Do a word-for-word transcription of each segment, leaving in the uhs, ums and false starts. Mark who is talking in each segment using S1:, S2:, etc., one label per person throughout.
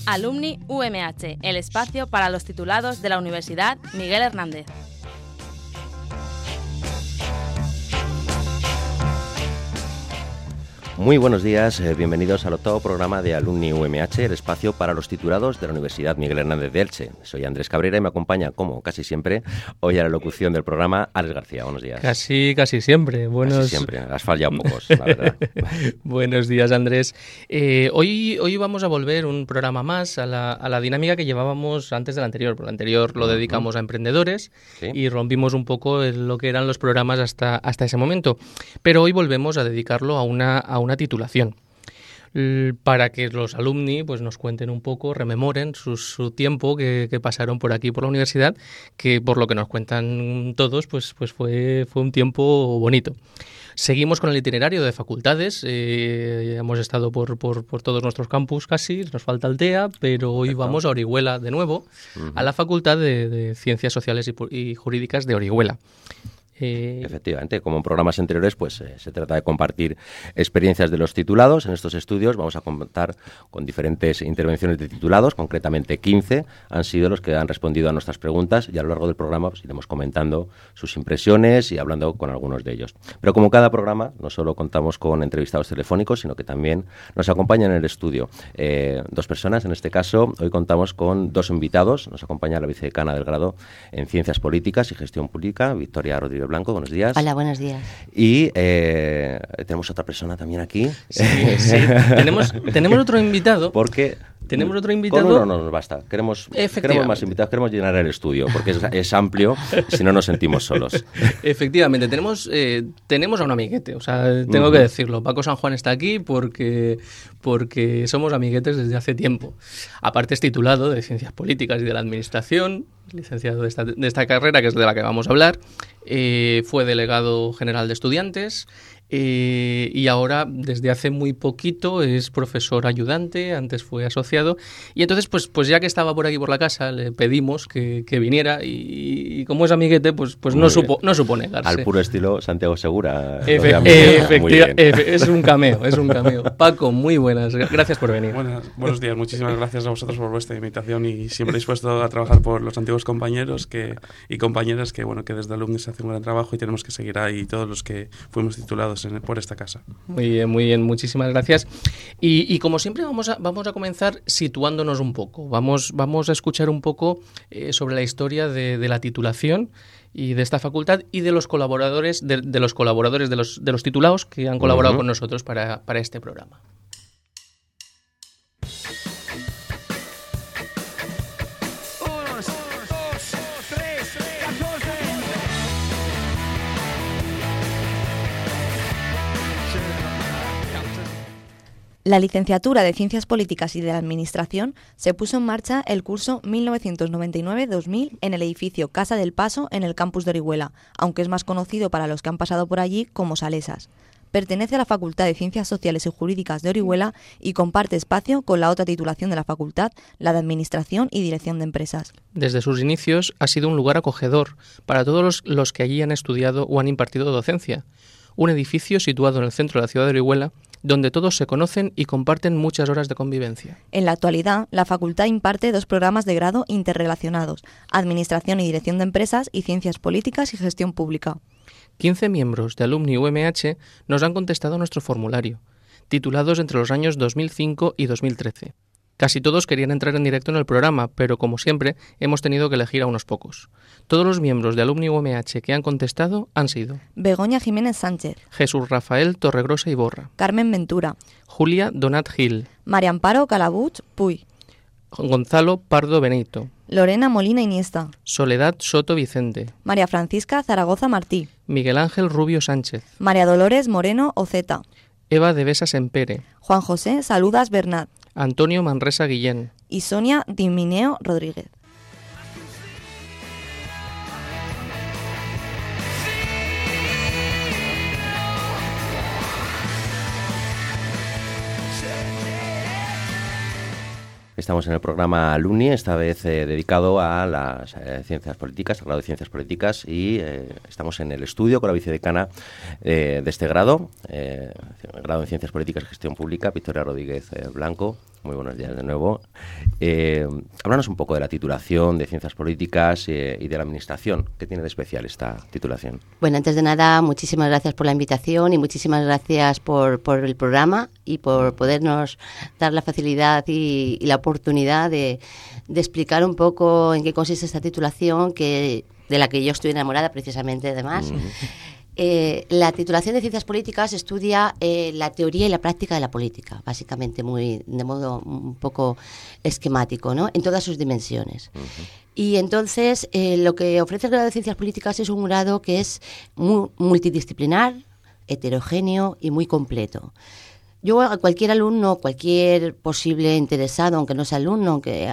S1: Alumni U M H, el espacio para los titulados de la Universidad Miguel Hernández.
S2: Muy buenos días, eh, bienvenidos al octavo programa de Alumni U M H, el espacio para los titulados de la Universidad Miguel Hernández de Elche. Soy Andrés Cabrera y me acompaña, como casi siempre, hoy a la locución del programa, Alex García. Buenos días.
S3: Casi, casi siempre. Buenos...
S2: Casi siempre, has fallado pocos, la verdad.
S3: Buenos días, Andrés. Eh, hoy, hoy vamos a volver un programa más a la, a la dinámica que llevábamos antes del anterior. Por el anterior lo dedicamos uh-huh. a emprendedores ¿Sí? y rompimos un poco lo que eran los programas hasta, hasta ese momento. Pero hoy volvemos a dedicarlo a una, a una una titulación, para que los alumni pues, nos cuenten un poco, rememoren su, su tiempo que, que pasaron por aquí, por la universidad, que por lo que nos cuentan todos, pues, pues fue, fue un tiempo bonito. Seguimos con el itinerario de facultades, eh, hemos estado por, por, por todos nuestros campus casi, nos falta Altea, pero hoy Perfecto. Vamos a Orihuela de nuevo, uh-huh. a la Facultad de, de Ciencias Sociales y, y Jurídicas de Orihuela.
S2: Eh... Efectivamente, como en programas anteriores, pues eh, se trata de compartir experiencias de los titulados. En estos estudios vamos a contar con diferentes intervenciones de titulados, concretamente quince han sido los que han respondido a nuestras preguntas y a lo largo del programa pues, iremos comentando sus impresiones y hablando con algunos de ellos. Pero como cada programa, no solo contamos con entrevistados telefónicos, sino que también nos acompañan en el estudio eh, dos personas. En este caso, hoy contamos con dos invitados. Nos acompaña la vicedecana del grado en Ciencias Políticas y Gestión Pública, Victoria Rodríguez Blanco, buenos días.
S4: Hola, buenos días.
S2: Y eh, tenemos otra persona también aquí.
S3: Sí, sí. tenemos, tenemos otro invitado.
S2: Porque
S3: tenemos otro invitado.
S2: Con uno no nos basta. Queremos, queremos más invitados, queremos llenar el estudio, porque es, es amplio, si no nos sentimos solos.
S3: Efectivamente, tenemos, eh, tenemos a un amiguete, o sea, tengo uh-huh. que decirlo. Paco San Juan está aquí porque, porque somos amiguetes desde hace tiempo. Aparte es titulado de Ciencias Políticas y de la Administración, licenciado de esta, de esta carrera, que es de la que vamos a hablar. Eh, fue delegado general de estudiantes eh, y ahora desde hace muy poquito es profesor ayudante, antes fue asociado y entonces pues, pues ya que estaba por aquí por la casa le pedimos que, que viniera y, y como es amiguete pues, pues no, supo, no supo negarse.
S2: Al puro estilo Santiago Segura.
S3: Efe, efectivamente, es un cameo, es un cameo. Paco, muy buenas, gracias por venir.
S5: Buenas, buenos días, muchísimas gracias a vosotros por vuestra invitación y siempre dispuesto a trabajar por los antiguos compañeros que, y compañeras que bueno que desde alumnos se hace un gran trabajo y tenemos que seguir ahí todos los que fuimos titulados en, por esta casa.
S3: Muy bien, muy bien, muchísimas gracias. Y, y como siempre vamos a, vamos a comenzar situándonos un poco. Vamos, vamos a escuchar un poco eh, sobre la historia de, de la titulación y de esta facultad y de los colaboradores, de, de los colaboradores de los, de los titulados que han colaborado uh-huh. con nosotros para, para este programa.
S6: La licenciatura de Ciencias Políticas y de la Administración se puso en marcha el curso mil novecientos noventa y nueve dos mil en el edificio Casa del Paso en el campus de Orihuela, aunque es más conocido para los que han pasado por allí como Salesas. Pertenece a la Facultad de Ciencias Sociales y Jurídicas de Orihuela y comparte espacio con la otra titulación de la facultad, la de Administración y Dirección de Empresas.
S3: Desde sus inicios ha sido un lugar acogedor para todos los, los que allí han estudiado o han impartido docencia. Un edificio situado en el centro de la ciudad de Orihuela, donde todos se conocen y comparten muchas horas de convivencia.
S6: En la actualidad, la facultad imparte dos programas de grado interrelacionados, Administración y Dirección de Empresas y Ciencias Políticas y Gestión Pública.
S3: quince miembros de Alumni U M H nos han contestado a nuestro formulario, titulados entre los años dos mil cinco y dos mil trece. Casi todos querían entrar en directo en el programa, pero como siempre, hemos tenido que elegir a unos pocos. Todos los miembros de Alumni U M H que han contestado han sido
S6: Begoña Jiménez Sánchez,
S3: Jesús Rafael Torregrosa Iborra,
S6: Carmen Ventura,
S3: Julia Donat Gil,
S6: María Amparo Calabuch Puy,
S3: Gonzalo Pardo Benito,
S6: Lorena Molina Iniesta,
S3: Soledad Soto Vicente,
S6: María Francisca Zaragoza Martí,
S3: Miguel Ángel Rubio Sánchez,
S6: María Dolores Moreno Oceta,
S3: Eva de Besas Empere,
S6: Juan José Saludas Bernat,
S3: Antonio Manresa Guillén
S6: y Sonia Dimineo Rodríguez.
S2: Estamos en el programa Alumni, esta vez eh, dedicado a las eh, ciencias políticas, al grado de ciencias políticas, y eh, estamos en el estudio con la vicedecana eh, de este grado, eh, grado en ciencias políticas y gestión pública, Victoria Rodríguez eh, Blanco. muy buenos días de nuevo. Eh, háblanos un poco de la titulación de Ciencias Políticas eh, y de la Administración. ¿Qué tiene de especial esta titulación?
S4: Bueno, antes de nada, muchísimas gracias por la invitación y muchísimas gracias por, por el programa y por podernos dar la facilidad y, y la oportunidad de, de explicar un poco en qué consiste esta titulación, que, de la que yo estoy enamorada precisamente, además. Mm. Eh, la titulación de Ciencias Políticas estudia eh, la teoría y la práctica de la política, básicamente muy de modo un poco esquemático, ¿no? En todas sus dimensiones. Uh-huh. Y entonces eh, lo que ofrece el grado de Ciencias Políticas es un grado que es muy multidisciplinar, heterogéneo y muy completo. Yo a cualquier alumno, cualquier posible interesado, aunque no sea alumno, aunque,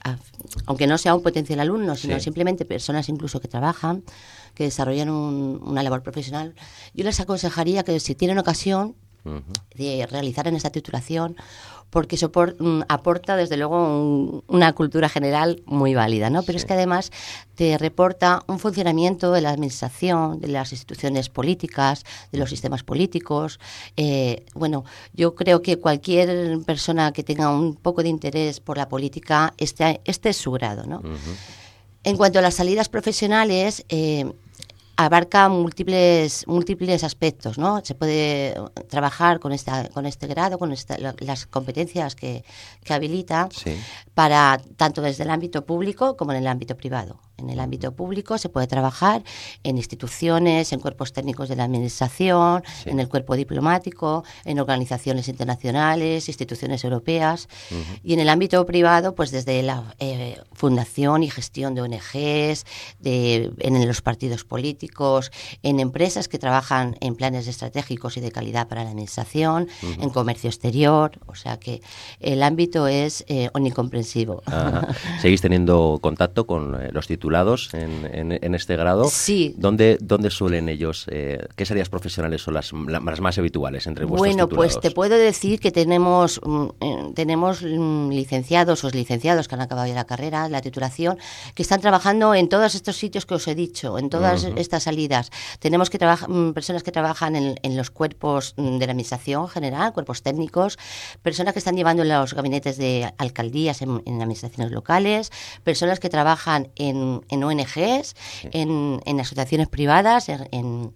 S4: aunque no sea un potencial alumno, sino sí. simplemente personas incluso que trabajan, que desarrollan un, una labor profesional, yo les aconsejaría que si tienen ocasión uh-huh. de realizar en esta titulación, porque sopor, um, aporta desde luego un, una cultura general muy válida, ¿no? Pero sí. es que además te reporta un funcionamiento de la administración, de las instituciones políticas, de los sistemas políticos. Eh, bueno, yo creo que cualquier persona que tenga un poco de interés por la política, este, este es su grado, ¿no? Uh-huh. En cuanto a las salidas profesionales, eh, abarca múltiples múltiples aspectos, ¿no? Se puede trabajar con esta con este grado, con esta, las competencias que, que habilita, sí. para tanto desde el ámbito público como en el ámbito privado. En el ámbito público se puede trabajar en instituciones, en cuerpos técnicos de la administración, sí. en el cuerpo diplomático, en organizaciones internacionales, instituciones europeas. Uh-huh. Y en el ámbito privado, pues desde la eh, fundación y gestión de O N Ges, de, en los partidos políticos, en empresas que trabajan en planes estratégicos y de calidad para la administración, uh-huh. en comercio exterior. O sea que el ámbito es eh, omnicomprensivo.
S2: Ajá. ¿Seguís teniendo contacto con eh, los titulados en, en, en este grado?
S4: Sí.
S2: ¿Dónde, dónde suelen ellos, eh, qué áreas profesionales son las, las más habituales entre vuestros
S4: bueno,
S2: titulados?
S4: Pues te puedo decir que tenemos, mm, tenemos mm, licenciados o licenciados que han acabado ya la carrera, la titulación, que están trabajando en todos estos sitios que os he dicho, en todas uh-huh. estas salidas. Tenemos que trabajar, mm, personas que trabajan en, en los cuerpos mm, de la administración general, cuerpos técnicos, personas que están llevando en los gabinetes de alcaldías en, en administraciones locales, personas que trabajan en en O N Ges, sí. en, en asociaciones privadas, en, en,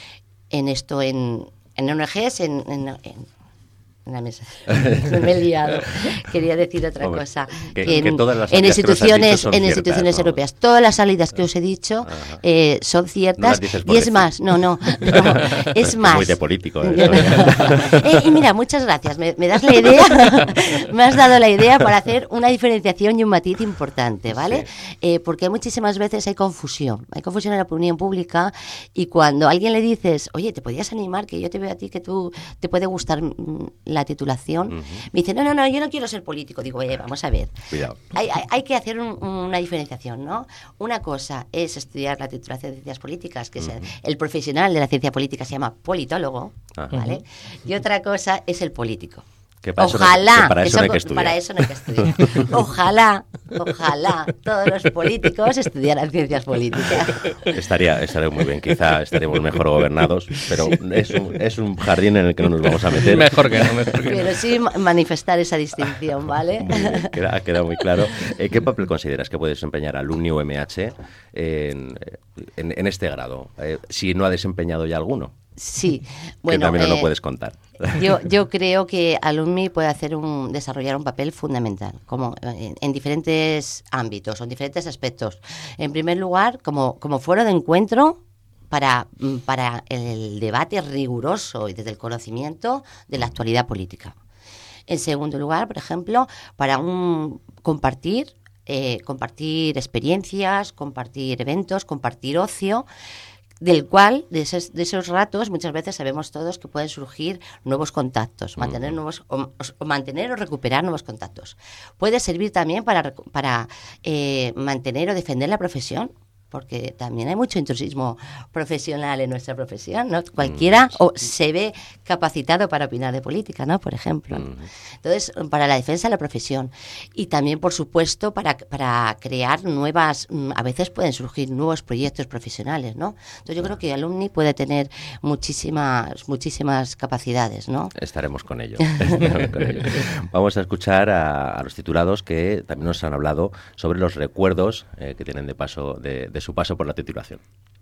S4: en esto, en, en O N Ges, en, en, en en la mesa. Me he liado. Quería decir otra Hombre, cosa.
S2: Que,
S4: que en,
S2: que todas las
S4: en instituciones, en
S2: ciertas,
S4: instituciones
S2: ¿no?
S4: europeas, todas las salidas que os he dicho eh, son ciertas.
S2: No
S4: y es decir. más, no, no, no es más.
S2: Muy de político.
S4: ¿eh? eh, y mira, muchas gracias. Me, me das la idea, me has dado la idea para hacer una diferenciación y un matiz importante, ¿vale? Sí. Eh, porque muchísimas veces hay confusión. Hay confusión en la opinión pública y cuando a alguien le dices, oye, ¿te podías animar? Que yo te veo a ti que tú te puede gustar la titulación, uh-huh. me dice, no, no, no, yo no quiero ser político. Digo, eh, vamos a ver.
S2: Cuidado.
S4: Hay, hay, hay que hacer un, una diferenciación, ¿no? Una cosa es estudiar la titulación de Ciencias Políticas, que uh-huh. es el, el profesional de la ciencia política se llama politólogo, uh-huh. ¿vale? Uh-huh. Y otra cosa es el político.
S2: Que para
S4: ojalá,
S2: eso no, que para, eso
S4: eso,
S2: no hay que estudiar.
S4: para eso no hay que estudiar. Ojalá, ojalá todos los políticos estudiaran ciencias políticas.
S2: Estaría, estaría muy bien, quizá estaríamos mejor gobernados, pero es un, es un jardín en el que no nos vamos a meter.
S3: Mejor que no, mejor que
S4: Pero
S3: no.
S4: sí manifestar esa distinción, ¿vale?
S2: Muy bien, queda, queda muy claro. Eh, ¿Qué papel consideras que puede desempeñar Alumni U M H en, en, en este grado? Eh, si no ha desempeñado ya alguno.
S4: Sí, bueno,
S2: que también
S4: eh,
S2: no lo puedes contar.
S4: Yo, yo creo que Alumni puede hacer un, desarrollar un papel fundamental, como en, en diferentes ámbitos, o en diferentes aspectos. En primer lugar, como, como foro de encuentro para, para el debate riguroso y desde el conocimiento de la actualidad política. En segundo lugar, por ejemplo, para un compartir, eh, compartir experiencias, compartir eventos, compartir ocio, del cual, de esos, de esos ratos, muchas veces sabemos todos que pueden surgir nuevos contactos, mantener nuevos o, o mantener o recuperar nuevos contactos. Puede servir también para, para eh, mantener o defender la profesión, porque también hay mucho intrusismo profesional en nuestra profesión, ¿no? Cualquiera o se ve capacitado para opinar de política, ¿no? Por ejemplo. Entonces, para la defensa de la profesión y también, por supuesto, para, para crear nuevas, a veces pueden surgir nuevos proyectos profesionales, ¿no? Entonces, yo creo que Alumni puede tener muchísimas, muchísimas capacidades, ¿no?
S2: Estaremos con ello. Estaremos con ello. Vamos a escuchar a, a los titulados que también nos han hablado sobre los recuerdos eh, que tienen de paso de, de su paso por la titulación.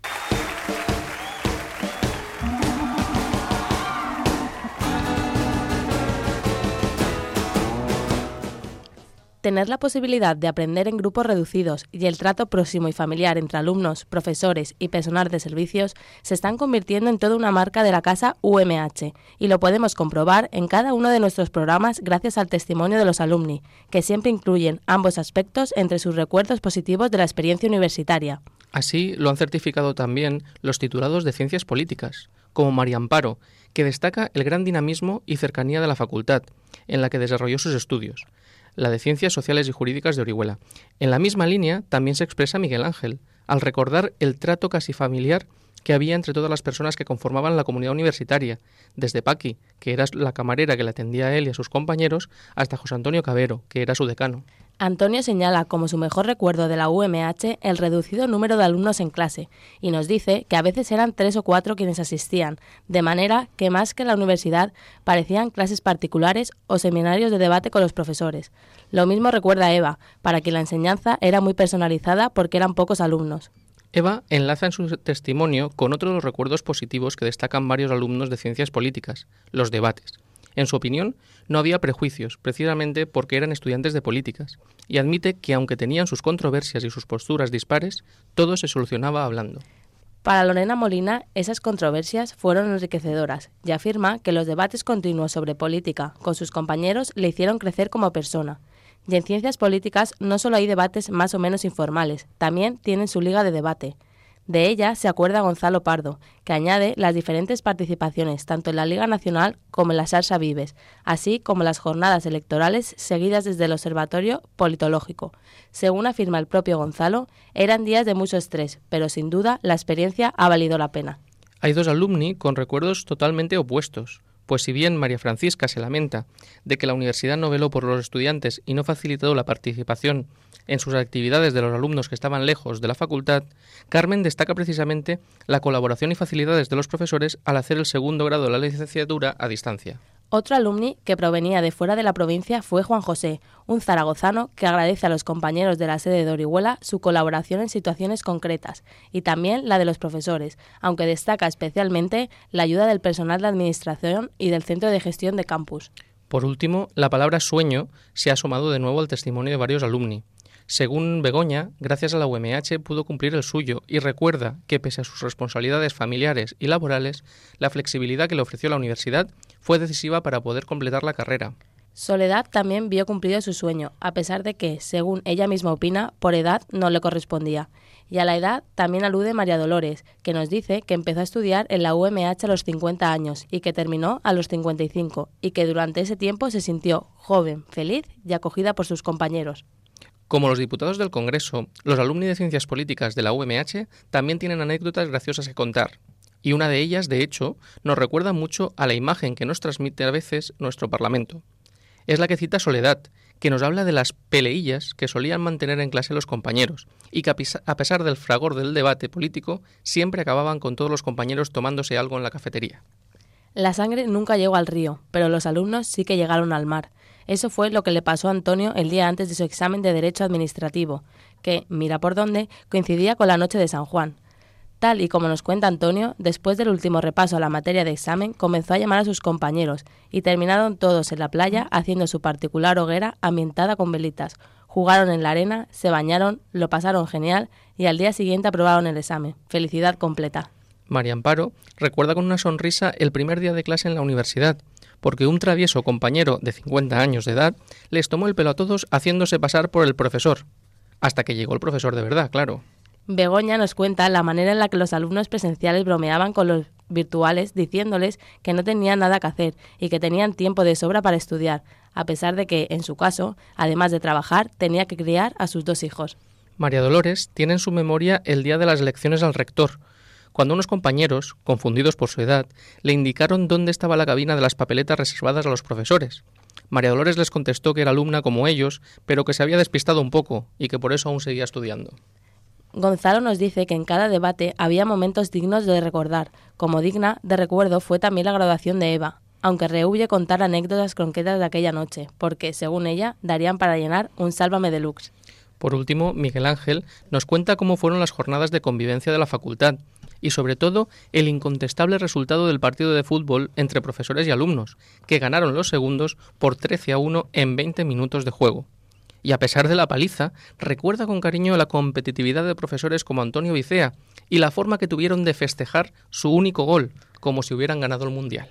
S1: Tener la posibilidad de aprender en grupos reducidos y el trato próximo y familiar entre alumnos, profesores y personal de servicios se están convirtiendo en toda una marca de la casa U M H y lo podemos comprobar en cada uno de nuestros programas gracias al testimonio de los alumni, que siempre incluyen ambos aspectos entre sus recuerdos positivos de la experiencia universitaria.
S3: Así lo han certificado también los titulados de Ciencias Políticas, como María Amparo, que destaca el gran dinamismo y cercanía de la facultad, en la que desarrolló sus estudios, la de Ciencias Sociales y Jurídicas de Orihuela. En la misma línea también se expresa Miguel Ángel, al recordar el trato casi familiar que había entre todas las personas que conformaban la comunidad universitaria, desde Paqui, que era la camarera que le atendía a él y a sus compañeros, hasta José Antonio Cabero, que era su decano.
S1: Antonio señala como su mejor recuerdo de la U M H el reducido número de alumnos en clase y nos dice que a veces eran tres o cuatro quienes asistían, de manera que más que la universidad parecían clases particulares o seminarios de debate con los profesores. Lo mismo recuerda Eva, para quien la enseñanza era muy personalizada porque eran pocos alumnos.
S3: Eva enlaza en su testimonio con otros de los recuerdos positivos que destacan varios alumnos de Ciencias Políticas, los debates. En su opinión, no había prejuicios, precisamente porque eran estudiantes de políticas, y admite que aunque tenían sus controversias y sus posturas dispares, todo se solucionaba hablando.
S1: Para Lorena Molina, esas controversias fueron enriquecedoras y afirma que los debates continuos sobre política con sus compañeros le hicieron crecer como persona. Y en Ciencias Políticas no solo hay debates más o menos informales, también tienen su liga de debate. De ella se acuerda Gonzalo Pardo, que añade las diferentes participaciones tanto en la Liga Nacional como en la Sarsa Vives, así como las jornadas electorales seguidas desde el Observatorio Politológico. Según afirma el propio Gonzalo, eran días de mucho estrés, pero sin duda la experiencia ha valido la pena.
S3: Hay dos alumni con recuerdos totalmente opuestos. Pues si bien María Francisca se lamenta de que la universidad no veló por los estudiantes y no facilitó la participación en sus actividades de los alumnos que estaban lejos de la facultad, Carmen destaca precisamente la colaboración y facilidades de los profesores al hacer el segundo grado de la licenciatura a distancia.
S1: Otro alumni que provenía de fuera de la provincia fue Juan José, un zaragozano que agradece a los compañeros de la sede de Orihuela su colaboración en situaciones concretas y también la de los profesores, aunque destaca especialmente la ayuda del personal de administración y del centro de gestión de campus.
S3: Por último, la palabra sueño se ha asomado de nuevo al testimonio de varios alumni. Según Begoña, gracias a la U M H pudo cumplir el suyo y recuerda que pese a sus responsabilidades familiares y laborales, la flexibilidad que le ofreció la universidad fue decisiva para poder completar la carrera.
S1: Soledad también vio cumplido su sueño, a pesar de que, según ella misma opina, por edad no le correspondía. Y a la edad también alude María Dolores, que nos dice que empezó a estudiar en la U M H a los cincuenta años y que terminó a los cincuenta y cinco, y que durante ese tiempo se sintió joven, feliz y acogida por sus compañeros.
S3: Como los diputados del Congreso, los alumni de Ciencias Políticas de la U M H también tienen anécdotas graciosas que contar. Y una de ellas, de hecho, nos recuerda mucho a la imagen que nos transmite a veces nuestro Parlamento. Es la que cita Soledad, que nos habla de las peleillas que solían mantener en clase los compañeros y que a pesar del fragor del debate político, siempre acababan con todos los compañeros tomándose algo en la cafetería.
S1: La sangre nunca llegó al río, pero los alumnos sí que llegaron al mar. Eso fue lo que le pasó a Antonio el día antes de su examen de Derecho Administrativo, que, mira por dónde, coincidía con la noche de San Juan. Tal y como nos cuenta Antonio, después del último repaso a la materia de examen, comenzó a llamar a sus compañeros y terminaron todos en la playa haciendo su particular hoguera ambientada con velitas. Jugaron en la arena, se bañaron, lo pasaron genial y al día siguiente aprobaron el examen. Felicidad completa.
S3: María Amparo recuerda con una sonrisa el primer día de clase en la universidad, porque un travieso compañero de cincuenta años de edad les tomó el pelo a todos haciéndose pasar por el profesor. Hasta que llegó el profesor de verdad, claro.
S1: Begoña nos cuenta la manera en la que los alumnos presenciales bromeaban con los virtuales diciéndoles que no tenían nada que hacer y que tenían tiempo de sobra para estudiar, a pesar de que, en su caso, además de trabajar, tenía que criar a sus dos hijos.
S3: María Dolores tiene en su memoria el día de las elecciones al rector, cuando unos compañeros, confundidos por su edad, le indicaron dónde estaba la cabina de las papeletas reservadas a los profesores. María Dolores les contestó que era alumna como ellos, pero que se había despistado un poco y que por eso aún seguía estudiando.
S1: Gonzalo nos dice que en cada debate había momentos dignos de recordar. Como digna de recuerdo fue también la graduación de Eva, aunque rehuye contar anécdotas concretas de aquella noche, porque, según ella, darían para llenar un Sálvame Deluxe.
S3: Por último, Miguel Ángel nos cuenta cómo fueron las jornadas de convivencia de la facultad y, sobre todo, el incontestable resultado del partido de fútbol entre profesores y alumnos, que ganaron los segundos por trece a uno en veinte minutos de juego. Y a pesar de la paliza, recuerda con cariño la competitividad de profesores como Antonio Vicea y la forma que tuvieron de festejar su único gol, como si hubieran ganado el Mundial.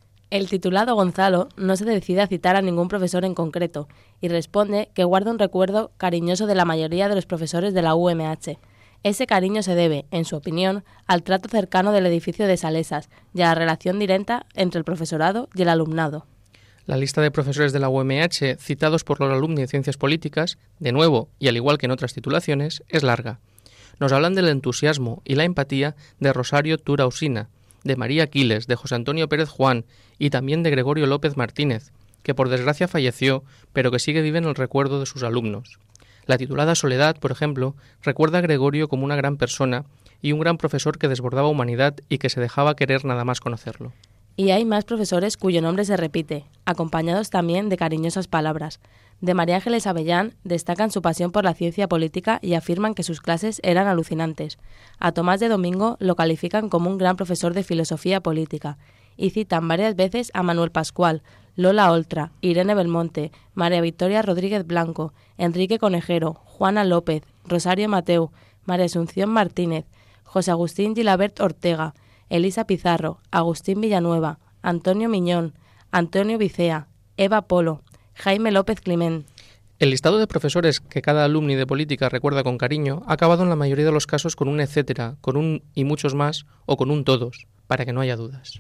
S1: El titulado Gonzalo no se decide a citar a ningún profesor en concreto y responde que guarda un recuerdo cariñoso de la mayoría de los profesores de la U M H. Ese cariño se debe, en su opinión, al trato cercano del edificio de Salesas y a la relación directa entre el profesorado y el alumnado.
S3: La lista de profesores de la U M H citados por los alumnos de Ciencias Políticas, de nuevo y al igual que en otras titulaciones, es larga. Nos hablan del entusiasmo y la empatía de Rosario Tura Usina, de María Aquiles, de José Antonio Pérez Juan y también de Gregorio López Martínez, que por desgracia falleció, pero que sigue vivo en el recuerdo de sus alumnos. La titulada Soledad, por ejemplo, recuerda a Gregorio como una gran persona y un gran profesor que desbordaba humanidad y que se dejaba querer nada más conocerlo.
S1: Y hay más profesores cuyo nombre se repite, acompañados también de cariñosas palabras. De María Ángeles Avellán destacan su pasión por la ciencia política y afirman que sus clases eran alucinantes. A Tomás de Domingo lo califican como un gran profesor de filosofía política y citan varias veces a Manuel Pascual, Lola Oltra, Irene Belmonte, María Victoria Rodríguez Blanco, Enrique Conejero, Juana López, Rosario Mateu, María Asunción Martínez, José Agustín Gilabert Ortega, Elisa Pizarro, Agustín Villanueva, Antonio Miñón, Antonio Vicea, Eva Polo, Jaime López Climent.
S3: El listado de profesores que cada alumni de política recuerda con cariño ha acabado en la mayoría de los casos con un etcétera, con un y muchos más o con un todos, para que no haya dudas.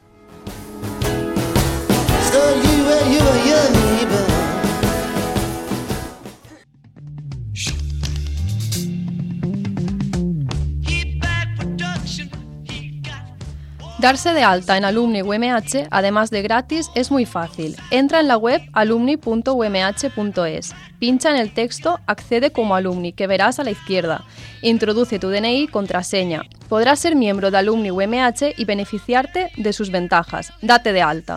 S7: Darse de alta en Alumni U M H, además de gratis, es muy fácil. Entra en la web alumni punto u m h punto es, pincha en el texto Accede como alumni, que verás a la izquierda. Introduce tu D N I y contraseña. Podrás ser miembro de Alumni U M H y beneficiarte de sus ventajas. Date de alta.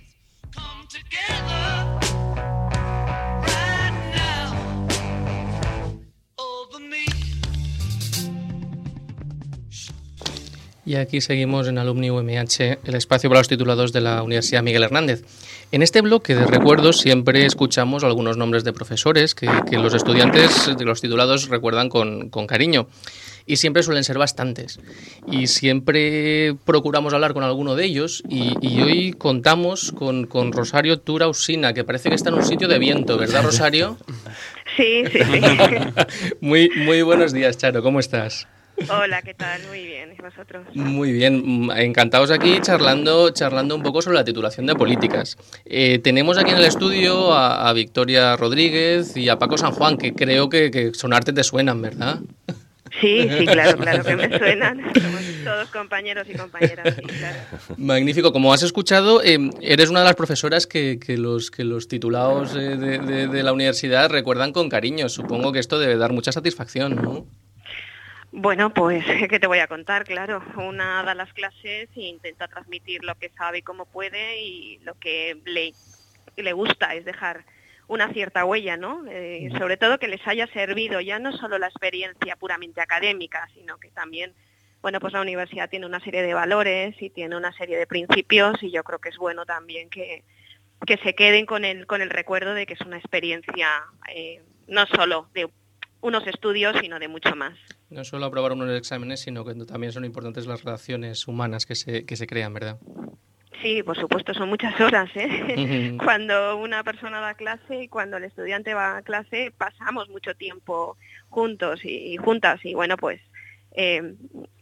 S3: Y aquí seguimos en Alumni U M H, el espacio para los titulados de la Universidad Miguel Hernández. En este bloque de recuerdos siempre escuchamos algunos nombres de profesores que, que los estudiantes de los titulados recuerdan con, con cariño. Y siempre suelen ser bastantes. Y siempre procuramos hablar con alguno de ellos. Y, y hoy contamos con, con Rosario Tura Usina, que parece que está en un sitio de viento, ¿verdad, Rosario?
S8: Sí, sí, sí.
S3: muy, muy buenos días, Charo, ¿cómo estás?
S8: Hola, ¿qué tal? Muy bien, ¿y vosotros?
S3: Muy bien, encantados aquí charlando charlando un poco sobre la titulación de políticas. Eh, tenemos aquí en el estudio a, a Victoria Rodríguez y a Paco San Juan, que creo que, que sonarte te suenan, ¿verdad?
S8: Sí, sí, claro, claro que me suenan. Somos todos compañeros y compañeras, sí, claro.
S3: Magnífico. Como has escuchado, eh, eres una de las profesoras que, que, los, que los titulados eh, de, de, de la universidad recuerdan con cariño. Supongo que esto debe dar mucha satisfacción, ¿no?
S8: Bueno, pues, ¿qué te voy a contar? Claro, una da las clases e intenta transmitir lo que sabe y cómo puede, y lo que le, le gusta es dejar una cierta huella, ¿no? Eh, sobre todo que les haya servido ya no solo la experiencia puramente académica, sino que también, bueno, pues la universidad tiene una serie de valores y tiene una serie de principios, y yo creo que es bueno también que, que se queden con el, con el recuerdo de que es una experiencia eh, no solo de unos estudios, sino de mucho más.
S3: No solo aprobar unos exámenes, sino que también son importantes las relaciones humanas que se, que se crean, ¿verdad?
S8: Sí, por supuesto, son muchas horas, ¿eh? Cuando una persona da clase y cuando el estudiante va a clase, pasamos mucho tiempo juntos y, y juntas, y bueno, pues eh,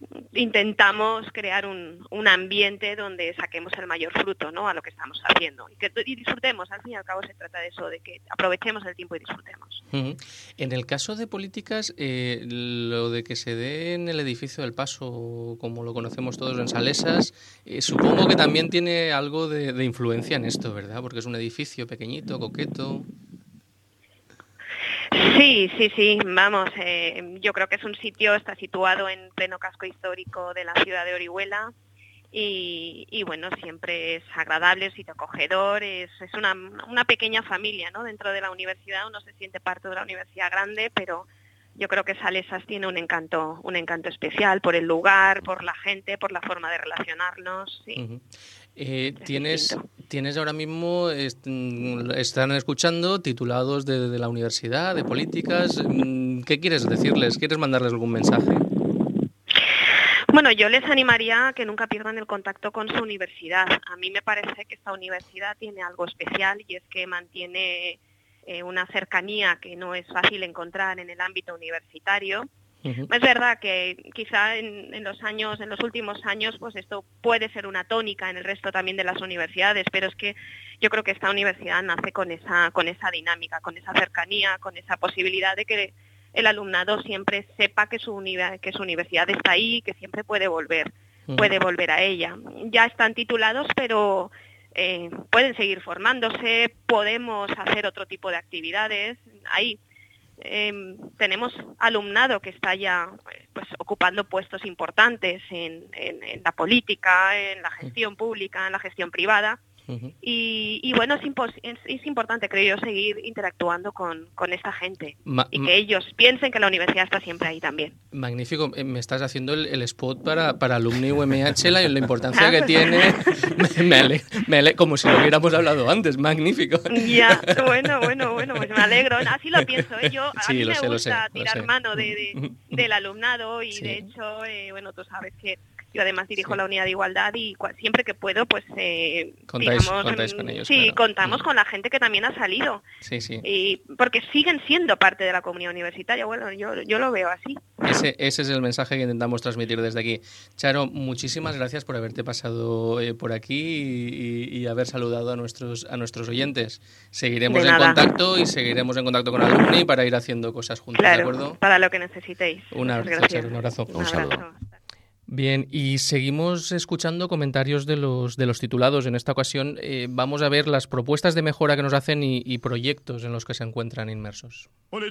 S8: intentamos crear un, un ambiente donde saquemos el mayor fruto, ¿no?, a lo que estamos haciendo y que y disfrutemos. Al fin y al cabo se trata de eso, de que aprovechemos el tiempo y disfrutemos.
S3: Uh-huh. En el caso de políticas, eh, lo de que se dé en el edificio del Paso, como lo conocemos todos en Salesas, eh, supongo que también tiene algo de, de influencia en esto, ¿verdad? Porque es un edificio pequeñito, coqueto.
S8: Sí, sí, sí, vamos, eh, yo creo que es un sitio, está situado en pleno casco histórico de la ciudad de Orihuela y, y bueno, siempre es agradable, es sitio acogedor, es, es una, una pequeña familia, ¿no?, dentro de la universidad. Uno se siente parte de la universidad grande, pero yo creo que Salesas tiene un encanto, un encanto especial por el lugar, por la gente, por la forma de relacionarnos, sí.
S3: Uh-huh. Eh, tienes, tienes ahora mismo, est- están escuchando titulados de, de la universidad, de políticas. ¿Qué quieres decirles? ¿Quieres mandarles algún mensaje?
S8: Bueno, yo les animaría a que nunca pierdan el contacto con su universidad. A mí me parece que esta universidad tiene algo especial y es que mantiene eh, una cercanía que no es fácil encontrar en el ámbito universitario. Uh-huh. Es verdad que quizá en, en los años, en los últimos años, pues esto puede ser una tónica en el resto también de las universidades, pero es que yo creo que esta universidad nace con esa, con esa dinámica, con esa cercanía, con esa posibilidad de que el alumnado siempre sepa que su, uni- que su universidad está ahí, que siempre puede volver, uh-huh. puede volver a ella. Ya están titulados, pero eh, pueden seguir formándose, podemos hacer otro tipo de actividades ahí. Eh, tenemos alumnado que está ya pues ocupando puestos importantes en, en, en la política, en la gestión pública, en la gestión privada. Uh-huh. Y, y bueno, es, impos- es, es importante, creo yo, seguir interactuando con, con esta gente ma- y que ma- ellos piensen que la universidad está siempre ahí también.
S3: Magnífico. Me estás haciendo el, el spot para, para Alumni U M H, la, la importancia que tiene. me ale- me ale- como si lo hubiéramos hablado antes. Magnífico.
S8: Ya, bueno, bueno, bueno, pues me alegro. Así lo pienso, ¿eh? Yo, a
S3: sí,
S8: mí me
S3: sé,
S8: gusta
S3: sé,
S8: tirar mano de, de, del alumnado y
S3: sí.
S8: de hecho, eh, bueno, tú sabes que yo además dirijo sí. la unidad de igualdad y cua- siempre que puedo, pues, eh,
S3: contáis,
S8: digamos,
S3: contáis con ellos.
S8: Sí,
S3: claro.
S8: contamos mm. con la gente que también ha salido.
S3: Sí, sí.
S8: Y porque siguen siendo parte de la comunidad universitaria. Bueno, yo, yo lo veo así.
S3: Ese, ese es el mensaje que intentamos transmitir desde aquí. Charo, muchísimas gracias por haberte pasado eh, por aquí y, y, y haber saludado a nuestros, a nuestros oyentes. Seguiremos en contacto y seguiremos en contacto con Alumni para ir haciendo cosas juntos,
S8: claro,
S3: ¿de acuerdo?
S8: Para lo que necesitéis.
S3: Un abrazo, Charo, un abrazo.
S8: Un, un saludo.
S3: Bien, y seguimos escuchando comentarios de los de los titulados. En esta ocasión eh, vamos a ver las propuestas de mejora que nos hacen y, y proyectos en los que se encuentran inmersos.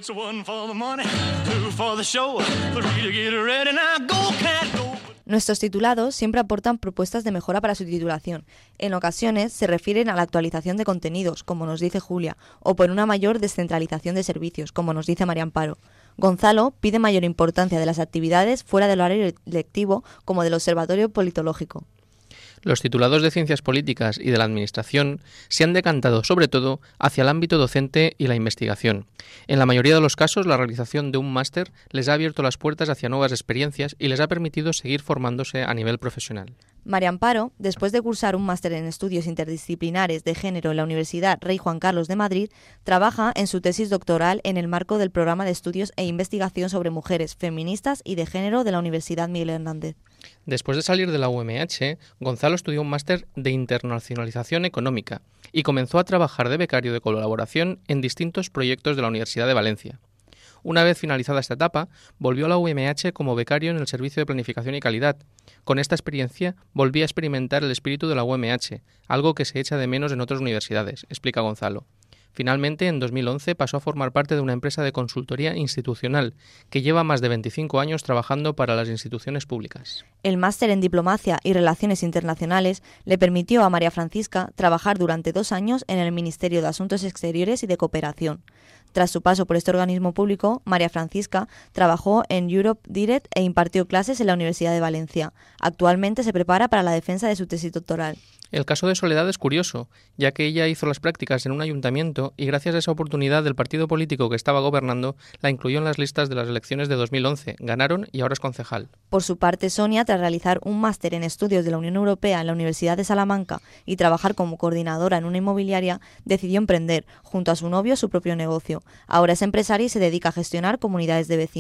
S6: Nuestros titulados siempre aportan propuestas de mejora para su titulación. En ocasiones se refieren a la actualización de contenidos, como nos dice Julia, o por una mayor descentralización de servicios, como nos dice María Amparo. Gonzalo pide mayor importancia de las actividades fuera del horario lectivo, como del Observatorio Politológico.
S3: Los titulados de Ciencias Políticas y de la Administración se han decantado sobre todo hacia el ámbito docente y la investigación. En la mayoría de los casos, la realización de un máster les ha abierto las puertas hacia nuevas experiencias y les ha permitido seguir formándose a nivel profesional.
S6: María Amparo, después de cursar un máster en estudios interdisciplinares de género en la Universidad Rey Juan Carlos de Madrid, trabaja en su tesis doctoral en el marco del programa de estudios e investigación sobre mujeres feministas y de género de la Universidad Miguel Hernández.
S3: Después de salir de la U M H, Gonzalo estudió un máster de internacionalización económica y comenzó a trabajar de becario de colaboración en distintos proyectos de la Universidad de Valencia. Una vez finalizada esta etapa, volvió a la U M H como becario en el Servicio de Planificación y Calidad. Con esta experiencia, volví a experimentar el espíritu de la U M H, algo que se echa de menos en otras universidades, explica Gonzalo. Finalmente, en dos mil once, pasó a formar parte de una empresa de consultoría institucional que lleva más de veinticinco años trabajando para las instituciones públicas.
S6: El máster en Diplomacia y Relaciones Internacionales le permitió a María Francisca trabajar durante dos años en el Ministerio de Asuntos Exteriores y de Cooperación. Tras su paso por este organismo público, María Francisca trabajó en Europe Direct e impartió clases en la Universidad de Valencia. Actualmente se prepara para la defensa de su tesis doctoral.
S3: El caso de Soledad es curioso, ya que ella hizo las prácticas en un ayuntamiento y gracias a esa oportunidad el partido político que estaba gobernando la incluyó en las listas de las elecciones de dos mil once. Ganaron y ahora es concejal.
S6: Por su parte, Sonia, tras realizar un máster en estudios de la Unión Europea en la Universidad de Salamanca y trabajar como coordinadora en una inmobiliaria, decidió emprender, junto a su novio, su propio negocio. Ahora es empresaria y se dedica a gestionar comunidades de vecinos.